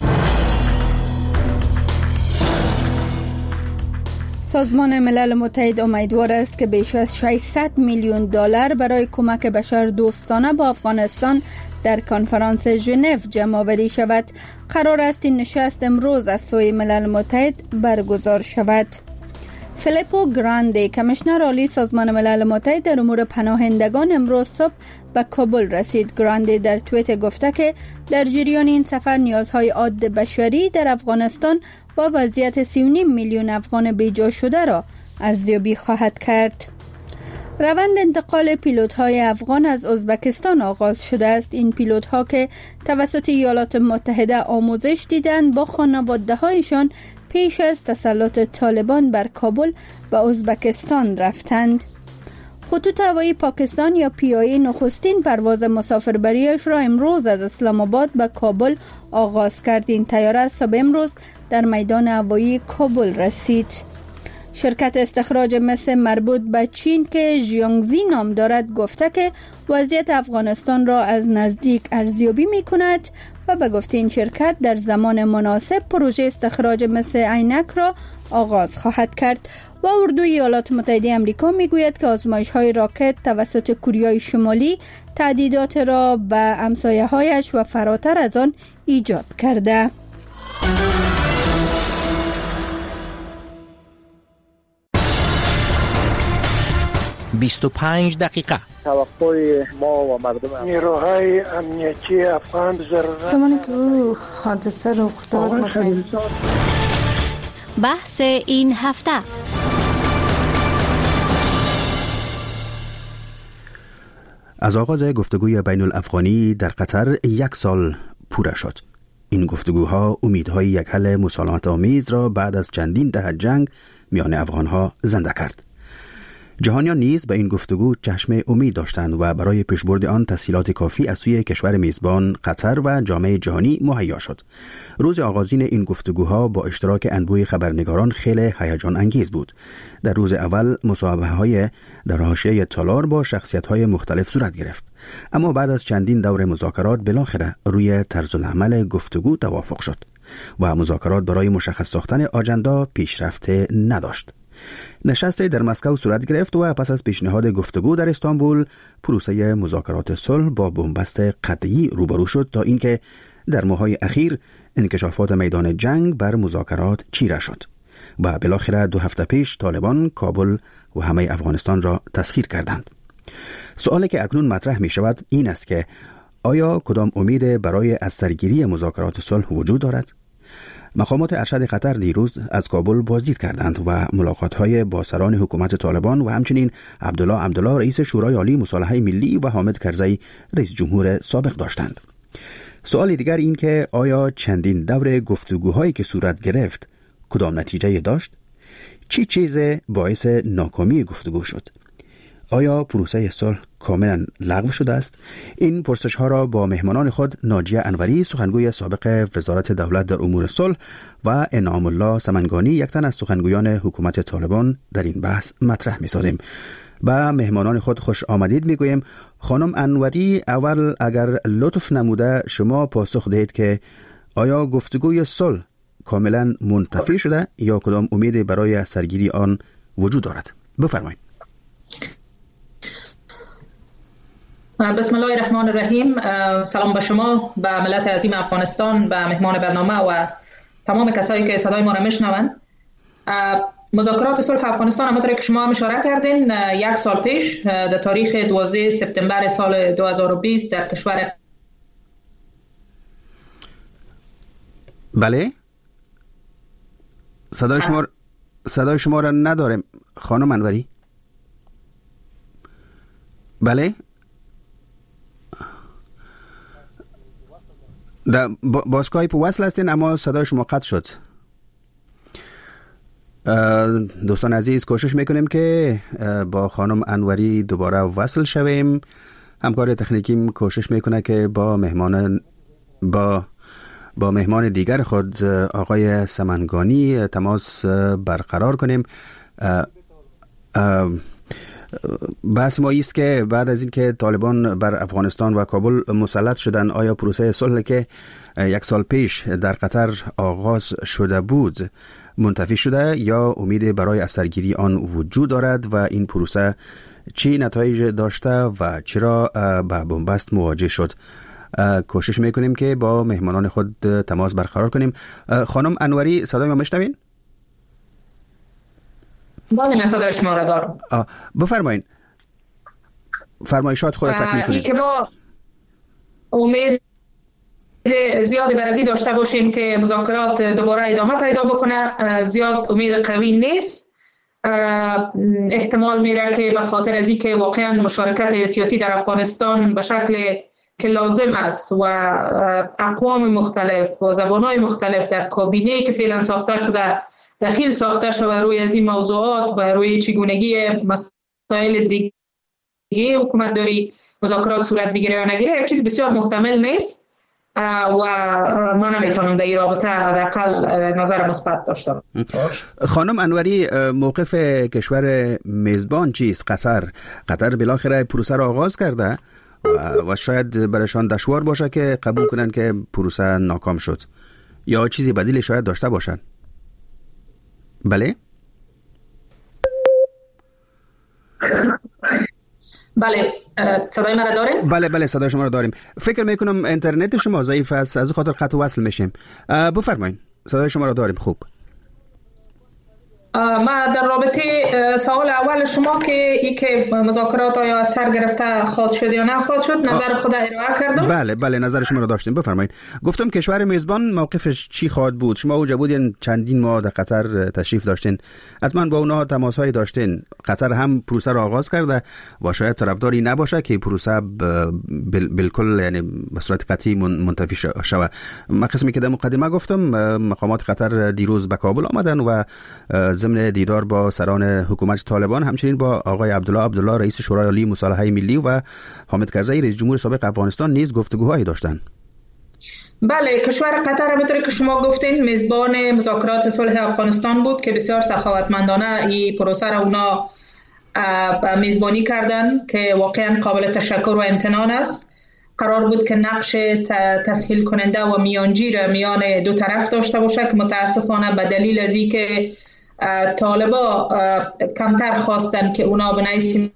سازمان ملل متحد امیدوار است که بیش از 600 میلیون دلار برای کمک بشر دوستانه با افغانستان در کنفرانس ژنو جمع‌آوری شود. قرار است این نشست امروز از سوی ملل متحد برگزار شود. فیلیپو گراندی، کمیشنر عالی سازمان ملل متحد در امور پناهندگان، امروز صبح به کابل رسید. گراندی در توییت گفته که در جریان این سفر نیازهای عاد بشری در افغانستان و وضعیت 3.5 میلیون افغان بیجا شده را ارزیابی خواهد کرد. روند انتقال پیلوت‌های افغان از ازبکستان آغاز شده است. این پیلوت‌ها که توسط ایالات متحده آموزش دیدند با خانواده‌هایشان پیش از تسلط طالبان بر کابل به ازبکستان رفتند. خطوط هوایی پاکستان یا PIA نخستین پرواز مسافربریش را امروز از اسلام آباد به کابل آغاز کرد. این طیاره صبح امروز در میدان هوایی کابل رسید. شرکت استخراج مس مربوط به چین که ژیانگزی نام دارد گفته که وضعیت افغانستان را از نزدیک ارزیابی می کند و به گفته این شرکت در زمان مناسب پروژه استخراج مس عینک را آغاز خواهد کرد. و اردوی ایالات متحده آمریکا می گوید که آزمایش های راکت توسط کوریای شمالی تهدیدات را به همسایه هایش و فراتر از آن ایجاد کرده. 25 دقیقه. توقع ما و مردم نیروهای امنیتی افغان ضرورت زمانی که او حادثه رخ داد بحث این هفته. از آغاز گفتگوی بین الافغانی در قطر 1 سال پوره شد. این گفتگوها امیدهای یک حل مسالمت آمیز را بعد از چندین دهه جنگ میان افغانها زنده کرد. جهانیان نیز به این گفتگو چشم امید داشتند و برای پیشبرد آن تسهیلات کافی از سوی کشور میزبان قطر و جامعه جهانی مهیا شد. روز آغازین این گفتگوها با اشتراک انبوه خبرنگاران خیلی هیجان انگیز بود. در روز اول مصاحبه‌های در حاشیه تالار با شخصیت‌های مختلف صورت گرفت، اما بعد از چندین دور مذاکرات بالاخره روی طرز العمل گفتگو توافق شد و مذاکرات برای مشخص ساختن آجندا پیشرفت نداشت. نشست در مسکو صورت گرفت و پس از پیشنهاد گفتگو در استانبول پروسه مذاکرات صلح با بنبست قطعی روبرو شد تا اینکه در ماه‌های اخیر انکشافات میدان جنگ بر مذاکرات چیره شد و بالاخره 2 هفته پیش طالبان کابل و همه افغانستان را تسخیر کردند. سوالی که اکنون مطرح می شود این است که آیا کدام امید برای از سرگیری مذاکرات صلح وجود دارد؟ مقامات ارشد قطر دیروز از کابل بازدید کردند و ملاقات‌های با سران حکومت طالبان و همچنین عبدالله رئیس شورای عالی مصالحه ملی و حامد کرزی رئیس جمهور سابق داشتند. سوال دیگر این که آیا چندین دور گفتگوهایی که صورت گرفت کدام نتیجه داشت؟ چی چیز باعث ناکامی گفتگو شد؟ آیا پروسه صلح کاملا لغو شده است؟ این پرسش ها را با مهمانان خود ناجیه انوری، سخنگوی سابق وزارت دولت در امور صلح، و انعام الله سمنگانی، یک تن از سخنگویان حکومت طالبان، در این بحث مطرح می سازیم. با مهمانان خود خوش آمدید می گویم. خانم انوری، اول اگر لطف نموده شما پاسخ دهید که آیا گفتگوی صلح کاملا منتفی شده یا کدام امیدی برای سرگیری آن وجود دارد؟ بفرمایید. بسم الله الرحمن الرحیم. سلام به شما، به ملت عظیم افغانستان، به مهمان برنامه و تمام کسایی که صدای ما را میشنوند. مذاکرات صلح افغانستان همونطور که شما هم اشاره کردین 1 سال پیش در تاریخ 12 سپتامبر سال 2020 در کشور بله صدای شما را ندارم خانم انوری. بله با اسکایپ وصل هستین اما صدای شما قطع شد. دوستان عزیز کوشش میکنیم که با خانم انوری دوباره وصل شویم. همکار تکنیکیم کوشش میکنه که با مهمان دیگر خود آقای سمنگانی تماس برقرار کنیم. بحث ما است که بعد از اینکه طالبان بر افغانستان و کابل مسلط شدند آیا پروسه صلح که 1 سال پیش در قطر آغاز شده بود منتفی شده یا امید برای اثرگیری آن وجود دارد و این پروسه چه نتایج داشته و چرا با بنبست مواجه شد. کوشش میکنیم که با مهمانان خود تماس برقرار کنیم. خانم انوری صدای ما میشنوین؟ بله من صدای شما را دارم. بفرمایید. فرمایشات خود تکمیل کنید. که ما امید زیادی برازی داشته باشیم که مذاکرات دوباره ادامه پیدا بکنه زیاد امید قوی نیست. احتمال میره که به خاطر از اینکه واقعا مشارکت سیاسی در افغانستان به شکل که لازم است و اقوام مختلف و زبانهای مختلف در کابینه که فعلا ساخته شده دخیل ساخته شده روی از این موضوعات و روی چگونگی مسائل دیگه حکومت داری مذاکرات صورت بگیره یا نگیره یک چیز بسیار محتمل نیست و ما نمیتونم در این رابطه حداقل نظر مثبت داشته باشم. خانم انوری موقف کشور میزبان چیست؟ قطر بالاخره پروسه را آغاز کرده و شاید برایشان دشوار باشه که قبول کنن که پروسه ناکام شد یا چیزی بدیل شاید داشته باشن. بله؟ بله صدای من را داریم؟ بله صدای شما را داریم. فکر میکنم اینترنت شما ضعیف است از خاطر قطع وصل میشیم. بفرمایید صدای شما را داریم. خوب ما در رابطه سوال اول شما که ای که مذاکرات آیا از سر گرفته خواهد شد یا نه خواهد شد نظر خود ارائه کردم. بله نظر شما را داشتیم. بفرمایید. گفتم کشور میزبان موقفش چی خواهد بود؟ شما اوجا بودین چندین ماه در قطر تشریف داشتین، حتما با اونها تماس‌هایی داشتین. قطر هم پروسه را آغاز کرده و شاید طرفداری نباشه که پروسه بالکل یعنی به صورت قطعی منتفی شود. من قسمی که در مقدمه گفتم مقامات قطر دیروز به کابل آمدن و ضمن دیدار با سران حکومت طالبان همچنین با آقای عبدالله رئیس شورای عالی مصالحه ملی و حامد کرزی رئیس جمهور سابق افغانستان نیز گفتگوهایی داشتند. بله کشور قطر همونطور که شما گفتین میزبان مذاکرات صلح افغانستان بود که بسیار سخاوتمندانه این پروسه را اونا میزبانی کردن که واقعا قابل تشکر و امتنان است. قرار بود که نقش تسهیل کننده و میانجی را میان دو طرف داشته باشه که متاسفانه به دلیل از اینکه طالبا کمتر خواستن که اونا به نوعی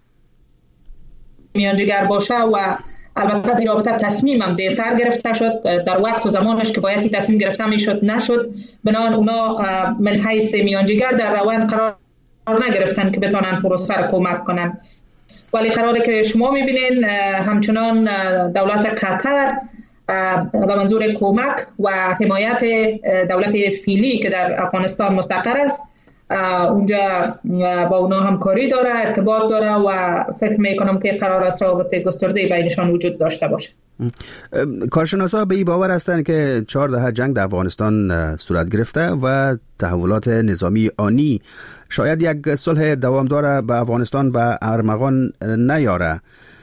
میانجیگر باشه و البته در رابطه تصمیم هم دیرتر گرفته شد در وقت و زمانش که باید تصمیم گرفته میشد نشد. بنابراین اونا من حیث میانجیگر در روند قرار نگرفتن که بتونن پروسه را کمک کنن، ولی قراره که شما میبینین همچنان دولت قطر به منظور کمک و حمایت دولت فعلی که در افغانستان مستقر است اونجا با اونا همکاری داره، ارتباط داره و فکر میکنم که قرار است رابطه گسترده بینشان وجود داشته باشه. کارشناسا به این باور هستند که 4 دهه جنگ در افغانستان صورت گرفته و تحولات نظامی آنی شاید یک صلح دوامدار به افغانستان به ارمغان نیاره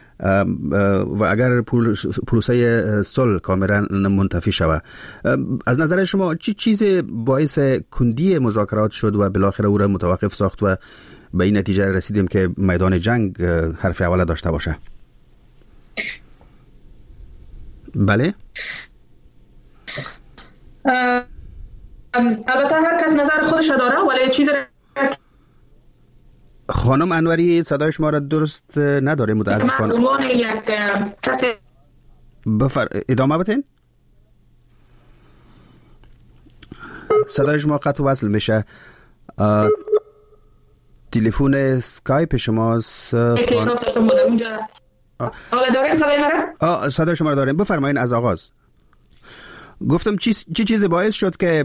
و اگر پروسه صلح کاملا منتفی شود. از نظر شما چی چیزی باعث کندی مذاکرات شد و بالاخره او را متوقف ساخت و به این نتیجه رسیدیم که میدان جنگ حرف اول داشته باشه؟ بله؟ البته هر کس نظر خودش داره ولی چیز خانم انوری صدای شما را درست نداره متاسفانه. من یک کسی ادامه بدین. صدای شما قطع وصل میشه. تلفن اسکایپ شماست. دارین صدای مرا؟ صدای شما را داریم. بفرمایید از آغاز. گفتم چی چیزی باعث شد که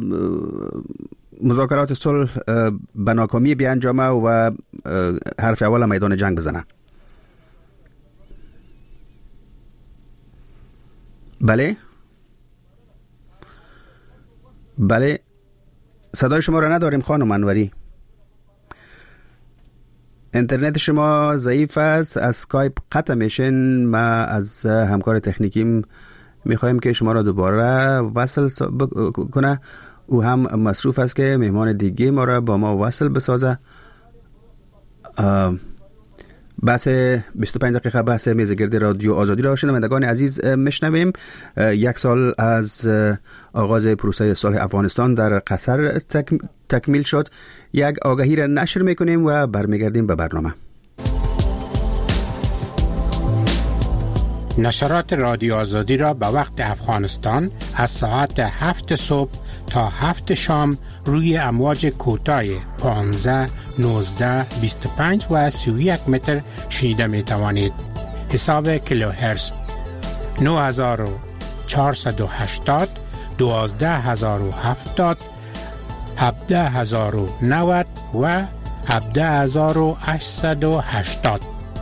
مذاکرات صلح به ناکامی بیانجامه و حرف اول میدان جنگ بزنه؟ بله صدای شما را نداریم خانم انوری. اینترنت شما ضعیف است، از اسکایپ قطع میشین. ما از همکار تکنیکیم میخوایم که شما را دوباره وصل کنه. او هم مصروف است که مهمان دیگه ما را با ما وصل بسازه. بحث 25 دقیقه بحث میزگرد رادیو آزادی را شنوندگان عزیز میشنویم. 1 سال از آغاز پروسه صلح افغانستان در قطر تکمیل شد. یک آگهی را نشر میکنیم و برمیگردیم به برنامه. نشرات رادیو آزادی را به وقت افغانستان از ساعت 7 صبح تا 7 شام روی امواج کوتاه 15, 19, 25 و 31 متر شنیده می توانید. حساب کیلوهرتز 9480, 12070, 17090 و 17880.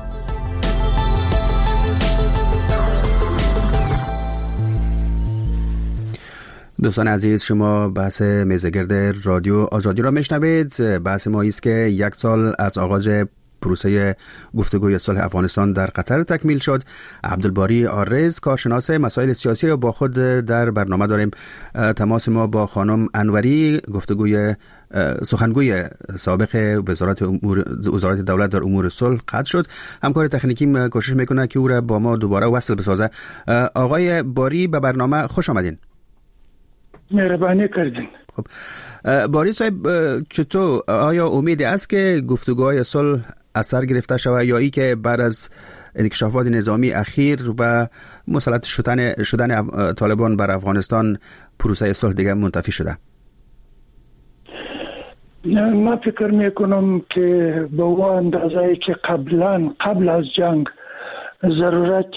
دوستان عزیز، شما بحث میزگرد رادیو آزادی را میشنوید. بحث ما است که 1 سال از آغاز پروسه گفتگوی صلح افغانستان در قطر تکمیل شد. عبدالباری عارض کارشناس مسائل سیاسی را با خود در برنامه داریم. تماس ما با خانم انوری، سخنگوی سابق وزارت دولت در امور صلح قطع شد. همکار تکنیکی کوشش میکنه که او را با ما دوباره وصل بسازه. آقای باری، به برنامه خوش آمدین. مهربانی کردین. خب باری صاحب، چطور آیا امیدی است که گفتگوهای صلح از سر گرفته شود یا ای که بعد از انکشافات نظامی اخیر و مسلط شدن طالبان بر افغانستان پروسه صلح دیگه منتفی شده؟ من فکر میکنم که به اون اندازه‌ای که قبل از جنگ ضرورت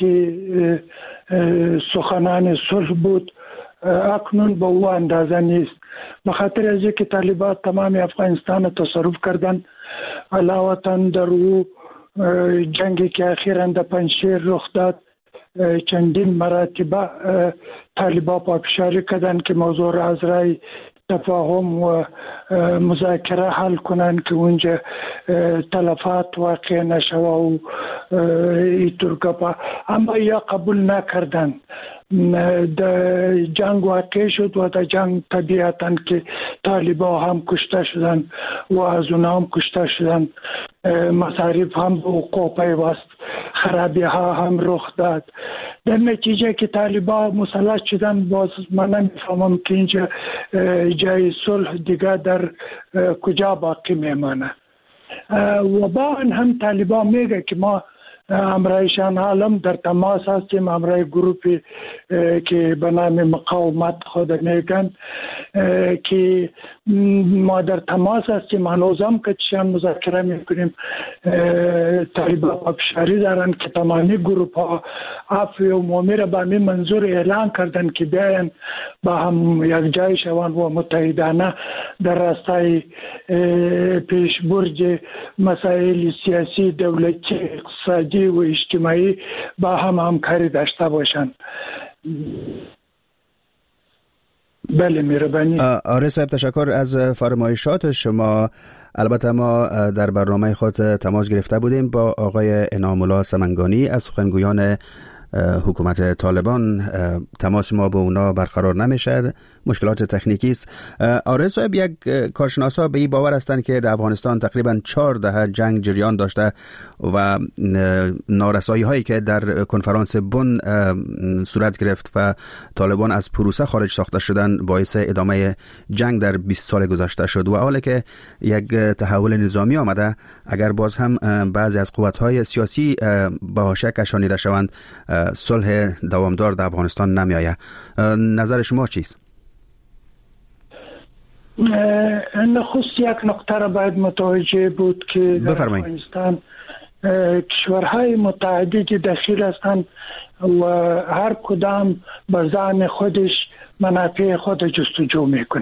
سخنان صلح بود، اکنون به او اندازه نیست. بخاطر از اینکه طالبان تمام افغانستان تصرف کردن، علاوه در او جنگی که اخیراً در پنجشیر رخ داد، چندین مراتبه طالبان پافشاری کردن که موضوع را از رای تفاهم و مذاکره حل کنن که اونجا تلفات واقع نشوه و اینطور گپا، اما یا قبول نکردن. در جنگ واقع شد و در جنگ طبیعتاً که طالبان هم کشته شدن و از اونا هم کشته شدن، مصارف هم به وقوع پیوست، خرابی ها هم رخ داد. در نتیجه که طالبان مسلط شدن، باز من نمیفهمم که اینجا جای صلح دیگه در کجا باقی میمانه. و با هم طالبان میگه که ما امرای شان عالم در تماس هستیم، امرای گروپی که به نام مقاومت خود میگن که ما در تماس هستیم، هنوزم که چشان مذاکره میکنیم. طالبان افشاری دارن که تمامی گروپ ها عفو عمومی را به همین منظور اعلان کردن که بیاین با هم یک جای شوند و متحدانه در راستای پیشبرد مسائل سیاسی، دولتی، اقتصادی و اجتماعی با هم همکاری داشته باشند. بله مهربانی. آره صاحب، تشکر از فرمایشات شما. البته ما در برنامه خود تماس گرفته بودیم با آقای انعام الله سمنگانی از سخنگویان حکومت طالبان. تماس ما با اونا برقرار نمیشه، مشکلات تکنیکی است. آره صاحب، یک کارشناسا به این باور هستند که در افغانستان تقریبا 4 دهه جنگ جریان داشته و نارسایی هایی که در کنفرانس بن صورت گرفت و طالبان از پروسه خارج ساخته شدن باعث ادامه جنگ در 20 سال گذشته شد و حالا که یک تحول نظامی آمده، اگر باز هم بعضی از قوت‌های سیاسی به حاشیه کشانیده شوند، صلح دوامدار در افغانستان نمی آید. نظر شما چیست؟ نخست یک نقطه را باید متوجه بود که در افغانستان کشورهای متعددی داخل هستند و هر کدام به زعم خودش منافع خود جستجو میکنه.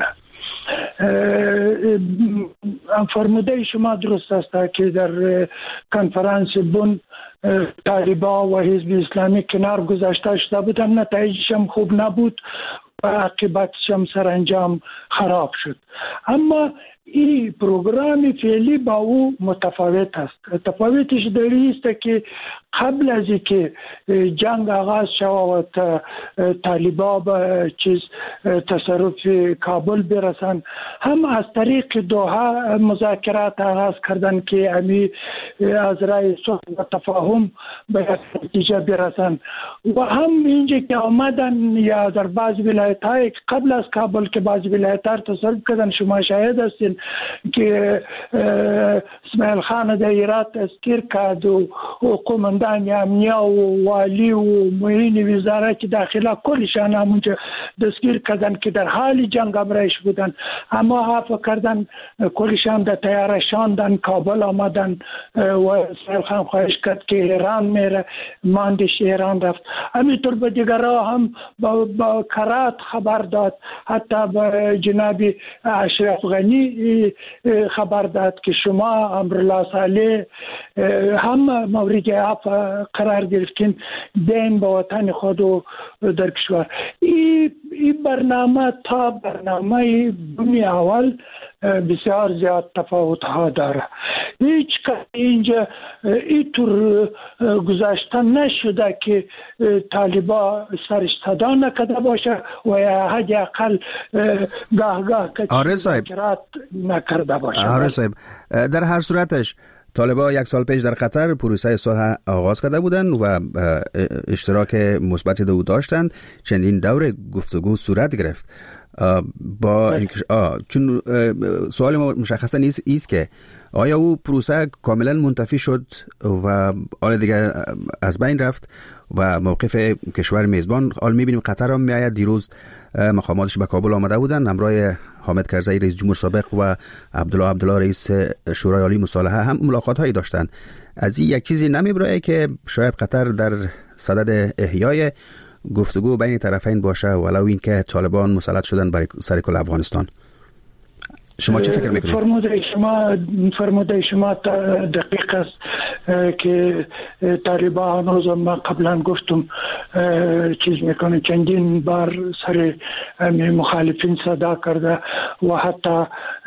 فرموده شما درست است که در کنفرانس بن طالبان و حزب اسلامی کنار گذاشته شده بودن، نتایجش هم خوب نبود و عاقبتش هم سرانجام خراب شد. اما این پروگرام فعلی با او متفاوت است. تفاوتش در این است که قبل از اینکه جنگ آغاز شود و طالبان به تصرف کابل برسند، هم از طریق دوحه مذاکرات آغاز کردند که امی از رای صلح و تفاهم به یک نتیجه برسند و هم اینجا که آمدن یا در بعض ولایت‌های قبل از کابل که بعض ولایت‌ها تصرف کردن، شما شاهد هستین که اسماعیل خان در هرات تذکیر کرد و قومندان امنیه و والی و معین وزارت داخله کلشان همونجا دستگیر کردن که در حال جنگ امرایش بودن، اما عفو کردن کلشان در تیاره شاندن کابل آمدن و اسماعیل خان خواهش کرد که ایران میره، ماندش ایران رفت. همینطور به دیگرها هم با کرات خبر داد، حتی به جناب اشرف غنی خبر داد که شما امرالله صالح هم مورد عفو قرار گرفتین، بین با وطن خود و در کشور. این برنامه تا برنامه بومی اول بسیار زیاد تفاوت ها داره. هیچ اینجا اینطور گذاشته نشده که طالبان سرش صدا نکده باشه و یا حداقل گاه مذاکرات نکرده باشه. آره صاحب، در هر صورتش طالبان یک سال پیش در قطر پروسه صلح آغاز کرده بودند و اشتراک مثبت دو داشتند. چندین دور گفتگو صورت گرفت. با چون سوال ما مشخصا نیست که آیا او پروسه کاملا منتفی شد و حال دیگه از بین رفت و موقف کشور میزبان. حال میبینیم قطر هم میآید. دیروز مقاماتش به کابل آمده بودن همراه حامد کرزی رئیس جمهور سابق و عبدالله رئیس شورای عالی مصالحه هم ملاقات هایی داشتند. از این یک چیزی نمیبرای که شاید قطر در صدد احیای گفتگو بین طرفین باشه ولو این که طالبان مسلط شدن بر سر کل افغانستان؟ شما چه فکر میکنید؟ فرموده شما دقیق است که طالبان هنوز ما قبلا گفتم چیز میکنه، چندین بار سر مخالفین صدا کرده و حتی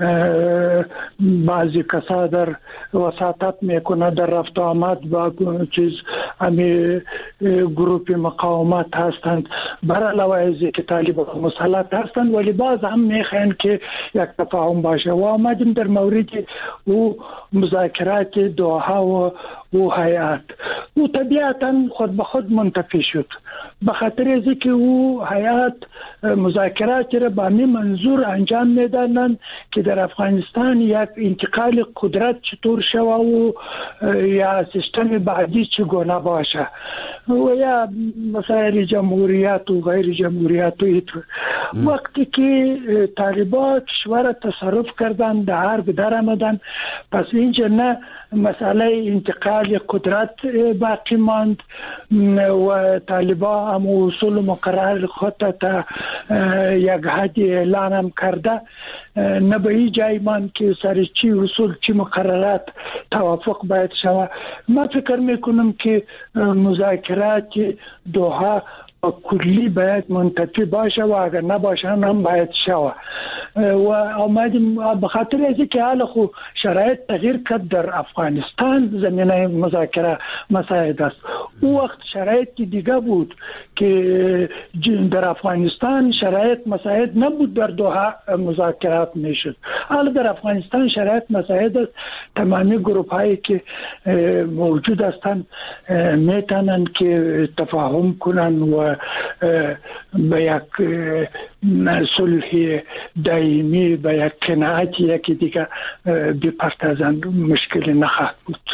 بعضی کسا در وساطت میکنه در رفت آمد با چیز امی گروپ مقاومت هستند بر علاوه از که طالبان مسلط هستند، ولی باز هم میخواین که یک تفاهم باشه و آمدیم در مورد او مذاکرات دوحه و او هیئت او طبیعتا خود به خود منتفی شد به خاطر از که او هیئت مذاکرات را با می منظور انجام میدادند که در افغانستان یک انتقال قدرت چطور شود و یا سیستم بعدی چگونه باشه و یا مسائل جمهوریت و غیر جمهوریت و ایطور. وقتی که طالبان کشور تصرف کردن در آمدن، پس اینجا نه مسئله انتقال قدرت باقی ماند و طالبان هم اصول مقرر خود تا یک حد اعلان هم کرده، نه به این جای ماند که سر چی اصول چی مقررات توافق باید شود. من فکر میکنم که مذاکرات دوحه کلی باید منتفی باشه و اگر نباشه هم باید شود و آمدیم به خاطر از که حال خو شرایط تغییر کرد در افغانستان زمینه مذاکره مساعد است. او وقت شرایط دیگه بود که در افغانستان شرایط مساعد نبود در دوحه مذاکرات میشد. حالا در افغانستان شرایط مساعد است، تمامی گروپ هایی که موجود هستند میتونن که تفاهم کنن و به یک صلح دائمی به یک قناعت یکی دیگه بپردازند، مشکل نخواهد بود.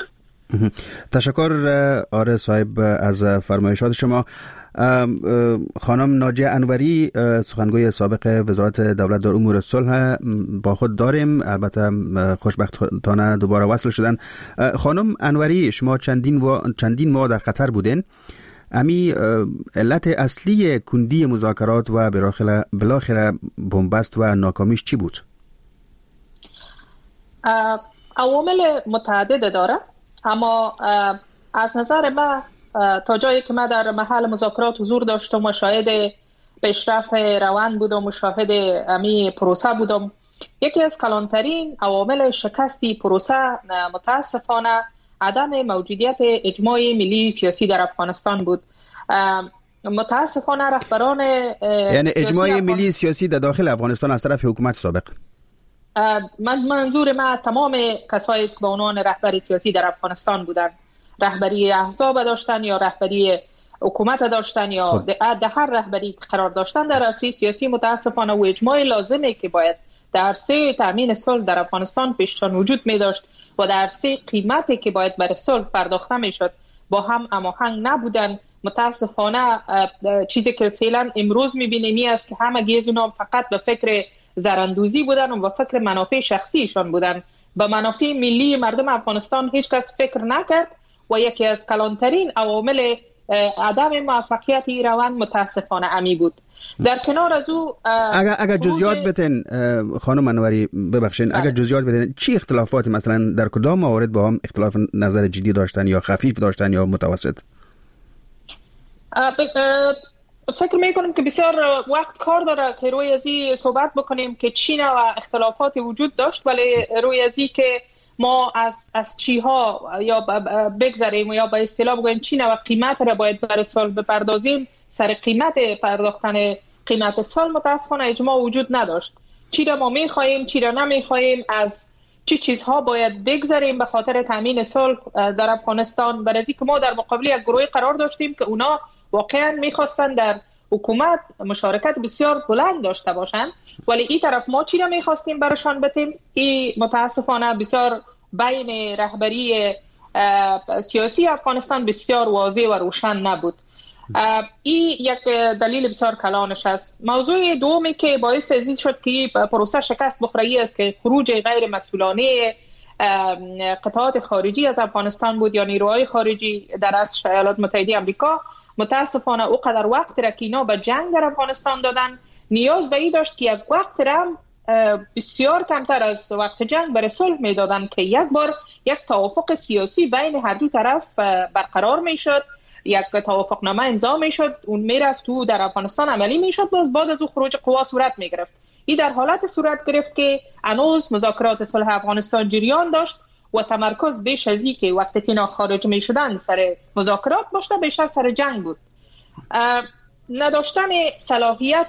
تشکر آره صاحب از فرمایشات شما. خانم ناجیه انوری، سخنگوی سابق وزارت دولت در امور صلح با خود داریم، البته خوشبختانه دوباره وصل شدن. خانم انوری، شما چندین ماه در قطر بودین. امی علت اصلی کندی مذاکرات و بالاخره بنبست و ناکامیش چی بود؟ عوامل متعدد داره، اما از نظر من تا جایی که من در محل مذاکرات حضور داشتم و شاهد پیشرفت روند بودم و شاهد امی پروسه بودم، یکی از کلانترین عوامل شکستی پروسه متاسفانه عدم موجودیت اجماع ملی سیاسی در افغانستان بود. متاسفانه رهبران یعنی اجماع ملی سیاسی در داخل افغانستان از طرف حکومت سابق، منظور من تمام کسایی است که به عنوان رهبر سیاسی در افغانستان بودند، رهبری احزاب داشتن یا رهبری حکومت داشتن یا در هر رهبری قرار داشتن در عرصه سیاسی، متاسفانه و اجماع لازمی که باید در عرصه تامین صلح در افغانستان پیشتان وجود می داشت و در عرصه قیمتی که باید برای صلح پرداخته می شد با هم هماهنگ نبودن. متاسفانه چیزی که فعلا امروز می بینیم است که همه گیز اونا فقط به فکر زراندوزی بودن و به فکر منافع شخصیشان بودن، به منافع ملی مردم افغانستان هیچ کس فکر نکرد و یکی از کلانترین عوامل عدم موفقیت این روند متاسفانه امی بود. در کنار از او اگر جزئیات بتین خانم انوری، ببخشید، اگر جزئیات بتین چی اختلافاتی مثلا در کدام موارد با هم اختلاف نظر جدی داشتن یا خفیف داشتن یا متوسط؟ فکر میکنم که بسیار وقت کار داره که روی ازی صحبت بکنیم که چی نوع اختلافات وجود داشت، ولی روی ازی که ما از چی ها یا بگذاریم یا به اصطلاح بگویم چی نوع قیمت را باید برای صلح بپردازیم، سر قیمت پرداختن قیمت صلح متاسفانه اجماع وجود نداشت. چی را ما میخواهیم، چی را نمیخواهیم، از چی چیزها باید بگذاریم به خاطر تامین صلح در افغانستان، برای اینکه ما در مقابل یک گروه قرار داشتیم که اونا واقعا میخواستن در حکومت مشارکت بسیار بلند داشته باشند، ولی این طرف ما چی را میخواستیم برشان بتیم، این متاسفانه بسیار بین رهبری سیاسی افغانستان بسیار واضح و روشن نبود. این یک دلیل بسیار کلانش است. موضوع دومی که باعث عزیز شد که پروسه شکست بخوره است که خروج غیر مسئولانه قطعات خارجی از افغانستان بود یا نیروهای خارجی در از ایالات متحده آمریکا. متاسفانه او قدر وقت را که اینا به جنگ در افغانستان دادن، نیاز به این داشت که یک وقت را بسیار کمتر از وقت جنگ برای صلح میدادن که یک بار یک توافق سیاسی بین هر دو طرف برقرار میشد، یک توافقنامه امضا میشد، اون میرفت تو در افغانستان عملی میشد، باز بعد از او خروج قوا صورت میگرفت. این در حالت صورت گرفت که هنوز مذاکرات صلح افغانستان جریان داشت و تمرکز بیش از این که وقتی که اینا خارج میشدن سر مذاکرات باشه، بیشتر سر جنگ بود. نداشتن صلاحیت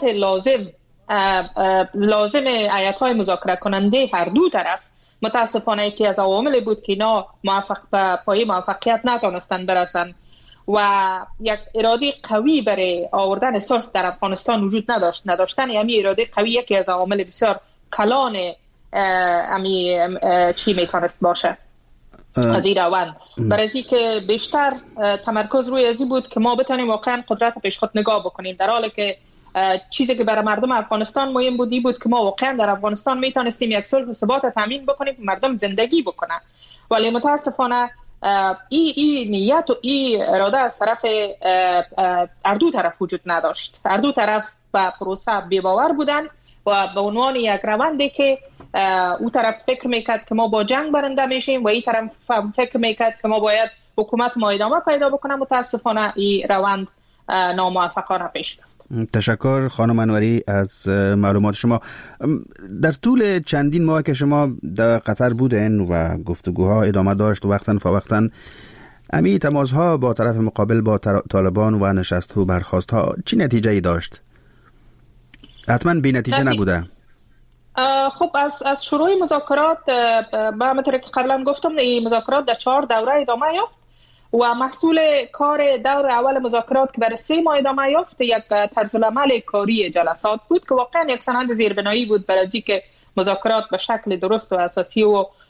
لازم هیئت‌های مذاکره کننده هر دو طرف متاسفانه یکی از عوامل بود که اینا پای موفقیت نتونستن برسن و یک اراده قوی برای آوردن صلح در افغانستان وجود نداشت. نداشتن همین اراده قوی یکی از عوامل بسیار کلان چی میتونست باشه از این روند. برای اینکه بیشتر تمرکز روی ازی بود که ما بتونیم واقعا قدرت پیش خود نگاه بکنیم، در حالی که چیزی که برای مردم افغانستان مهم بود بود که ما واقعا در افغانستان میتونستیم یک صلح و ثبات تامین بکنیم که مردم زندگی بکنن. ولی متاسفانه این نیت و این اراده از طرف هر دو طرف وجود نداشت. هر دو طرف به پروسه بی‌باور بودن و به عنوان یک روندی که او طرف فکر میکرد که ما با جنگ برنده میشیم و این طرف فکر میکرد که ما باید حکومت ما ادامه پیدا بکنه، متاسفانه این روند ناموفقانه پیش رفت. تشکر خانم انوری از معلومات شما. در طول چندین ماه که شما در قطر بودین و گفتگوها ادامه داشت و وقتاً فوقتاً، امی تماس‌ها با طرف مقابل با طالبان و نشست و برخاست‌ها چی نتیجه‌ای داشت؟ حتما بی نتیجه نبوده. خب از شروع مذاکرات به همونطور که قبلا گفتم این مذاکرات در 4 دوره ادامه یافت و محصول کار دور اول مذاکرات که برای 3 ماه ادامه یافت یک طرزالعمل کاری جلسات بود که واقعا یک سند زیربنایی بود برای اینکه مذاکرات به شکل درست و اساسی و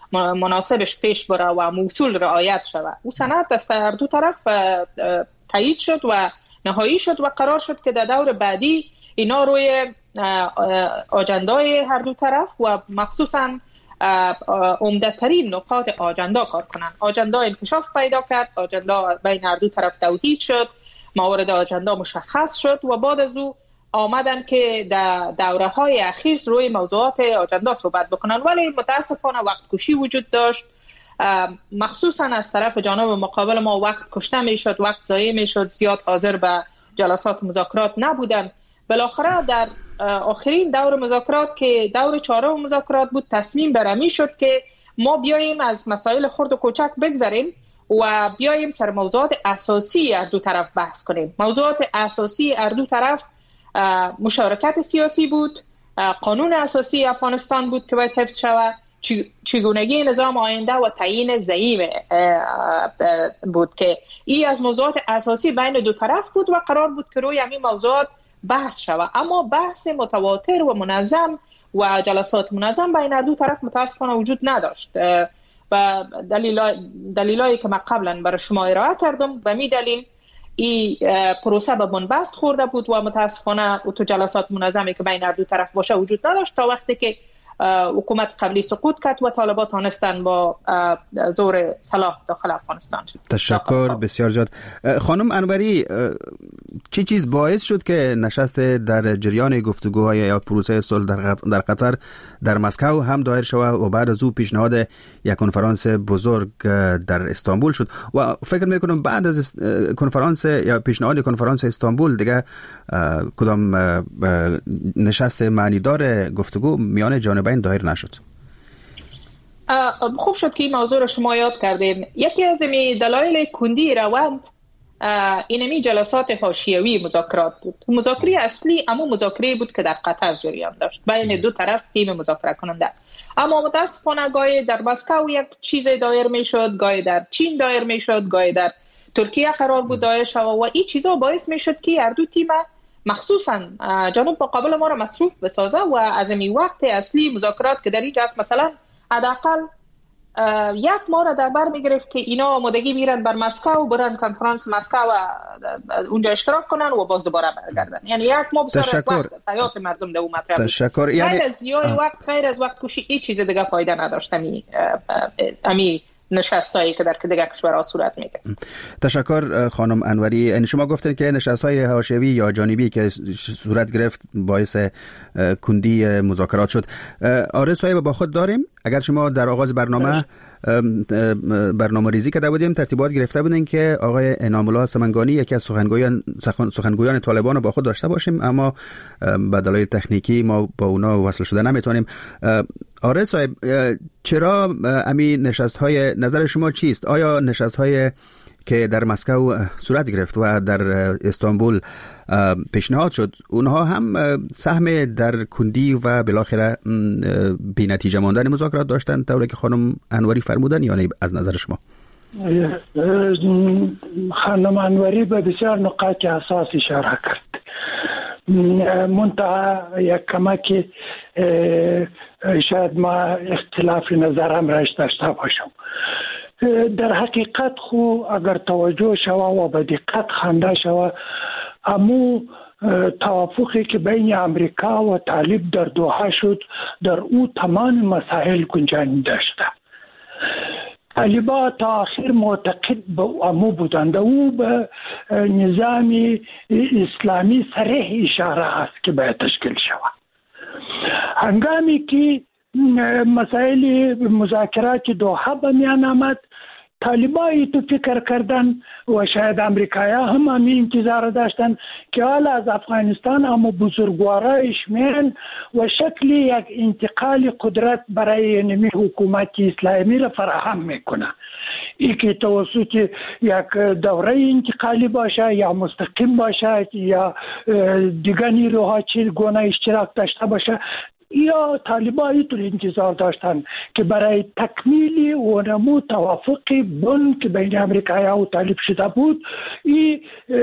مناسبش پیش بره و موصول رعایت شود. او سند از هر دو طرف تایید شد و نهایی شد و قرار شد که در دور بعدی اینا روی آجندای هر دو طرف و مخصوصاً عمده‌ترین نقاط آجندا کار کنند. آجندا انکشاف پیدا کرد، آجندا بین هر دو طرف توحید شد، موارد آجندا مشخص شد و بعد از او آمدن که در دوره‌های اخیر روی موضوعات آجندا صحبت بکنن، ولی متاسفانه وقت کشی وجود داشت. مخصوصا از طرف جانب مقابل ما وقت کشته میشد، وقت ضایع میشد، زیاد حاضر به جلسات مذاکرات نبودن. بالاخره در آخرین دور مذاکرات که دور چهارم مذاکرات بود، تصمیم برمی شد که ما بیاییم از مسائل خرد و کوچک بگذریم و بیاییم سر موضوعات اساسی هر دو طرف بحث کنیم. موضوعات اساسی هر دو طرف مشارکت سیاسی بود، قانون اساسی افغانستان بود که باید حفظ شود، چگونگی نظام آینده و تعیین زعیم بود که این از موضوعات اساسی بین دو طرف بود و قرار بود که روی همین موضوعات بحث شود. اما بحث متواتر و منظم و جلسات منظم بین هر دو طرف متاسفانه وجود نداشت و دلیلایی که من قبلا برای شما ارائه کردم به می دلیل این پروسه به بنبست خورده بود و متاسفانه تو جلسات منظمی که بین هر دو طرف باشه وجود نداشت تا وقتی که حکومت قبلی سقوط کرد و طالبان تانستن با زور سلاح داخل افغانستان شد. تشکر بسیار زیاد. خانم انوری، چی چیز باعث شد که نشست در جریان گفتگوهای یا پروسه صلح در قطر در مسکو هم دایر شود و بعد از او پیشنهاد یک کنفرانس بزرگ در استانبول شد و فکر میکنم بعد از کنفرانس یا پیشنهاد کنفرانس استانبول دیگه کدام نشست معنیدار گفتگو میان جانبین دایر نشد؟ خوب شد که این موضوع رو شما یاد کردین. یکی از دلایل کندی روند اینمی جلسات حاشیوی مذاکرات بود. مذاکره اصلی اما مذاکره بود که در قطر جریان داشت بین دو طرف تیم مذاکره کننده. اما متاسفانه گاهی در مسکو یک چیز دایر میشد، گاهی در چین دایر میشد، گاهی در ترکیه قرار بود دایر شود و این چیزا باعث میشد که هر دو تیم مخصوصا جانب مقابل ما را مصروف بسازه و از این وقت اصلی مذاکرات که در اینجا است مثلا حداقل یک ماه را در بر میگرفت که اینا آمادگی میرن بر مسکو، برن کنفرانس مسکو و اونجا اشتراک کنن و باز دوباره برگردن. یعنی یک ماه بسیار وقت از حیات مردم در اومد رفت. تشکر. یعنی غیر از وقت کشی هیچ چیز دیگه فایده نداشت امی نشستایی که در دیگر کشورها صورت میگیره. تشکر خانم انوری. شما گفتین که نشست‌های حاشیوی یا جانبی که صورت گرفت باعث کندی مذاکرات شد. آره صاحب، با خود داریم اگر شما در آغاز برنامه ریزی کرده بودیم ترتیبات گرفته بودین که آقای انعام الله سمنگانی یکی از سخنگویان طالبان رو با خود داشته باشیم، اما به دلایل تکنیکی ما با اونا وصل شده نمیتونیم. آره صاحب، چرا امی نشست‌های نظر شما چیست؟ آیا نشست‌های که در مسکو صورت گرفت و در استانبول پیشنهاد شد اونها هم سهم در کندی و بالاخره بی نتیجه ماندن مذاکرات داشتن طوری که خانم انوری فرمودن یا نه از نظر شما؟ خانم انوری به بسیار نقاط اساس اشاره کرد. منتها یک کمکی شاید ما اختلاف نظرم را داشته باشم. در حقیقت خو اگر توجه شوا و به دقت خوانده شوا امو توافقی که بین امریکا و طالب در دوحه شد در او تمام مسائل گنجانی داشته. طالبان تا آخر معتقد به امو بودند. او به نظام اسلامی صریح اشاره است که باید تشکیل شود. هنگامی که مسائل مذاکرات دوحه به میان آمد، طالبان تو فکر کردن و شاید امریکایی‌ها هم همین انتظار داشتن که حالا از افغانستان اما بزرگوارایش میان و شکل یک انتقال قدرت برای نمی حکومت اسلامی را فراهم میکنه. ای که توسط یک دوره انتقالی باشه یا مستقیم باشه یا دیگر نیروها چه گونه اشتراک داشته باشه، یا طالبان اینطور انتظار داشتن که برای تکمیل و نمو توافق بن که بین امریکایی‌ها و طالب شده بود، این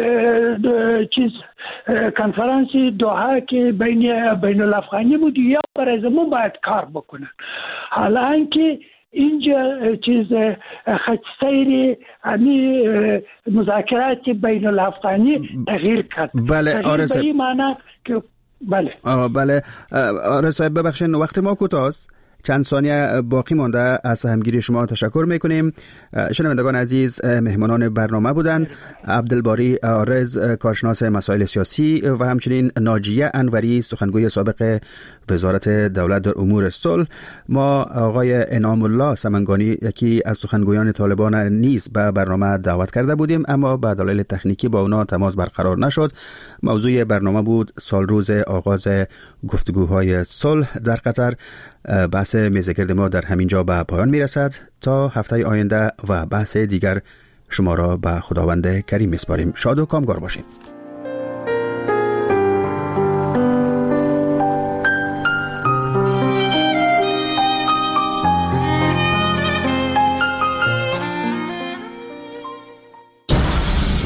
کنفرانس دوحه که بین الافغانی بود یا برای زمان باید کار بکنن. حالا اینکه اینجا چیز خط سیر امی مذاکرات بین الافغانی تغییر کرد. بله آره صاحب. به این معنی که بله آره صاحب ببخشید وقت ما کوتاه است. چند ثانیه باقی مانده. از همگیری شما تشکر میکنیم. شنوندگان عزیز، مهمانان برنامه بودند عبدالباری عارض، کارشناس مسائل سیاسی، و همچنین ناجیه انوری، سخنگوی سابق وزارت دولت در امور صلح. ما آقای انعام الله سمنگانی، یکی از سخنگویان طالبان، نیز به برنامه دعوت کرده بودیم، اما به دلایل تکنیکی با اونا تماس برقرار نشد. موضوع برنامه بود سال روز آغاز گفتگوهای صلح در قطر. بحث میزگرد ما در همین جا به پایان میرسد. تا هفته آینده و بحث دیگر شما را به خداوند کریم میسپاریم. شاد و کامگار باشید.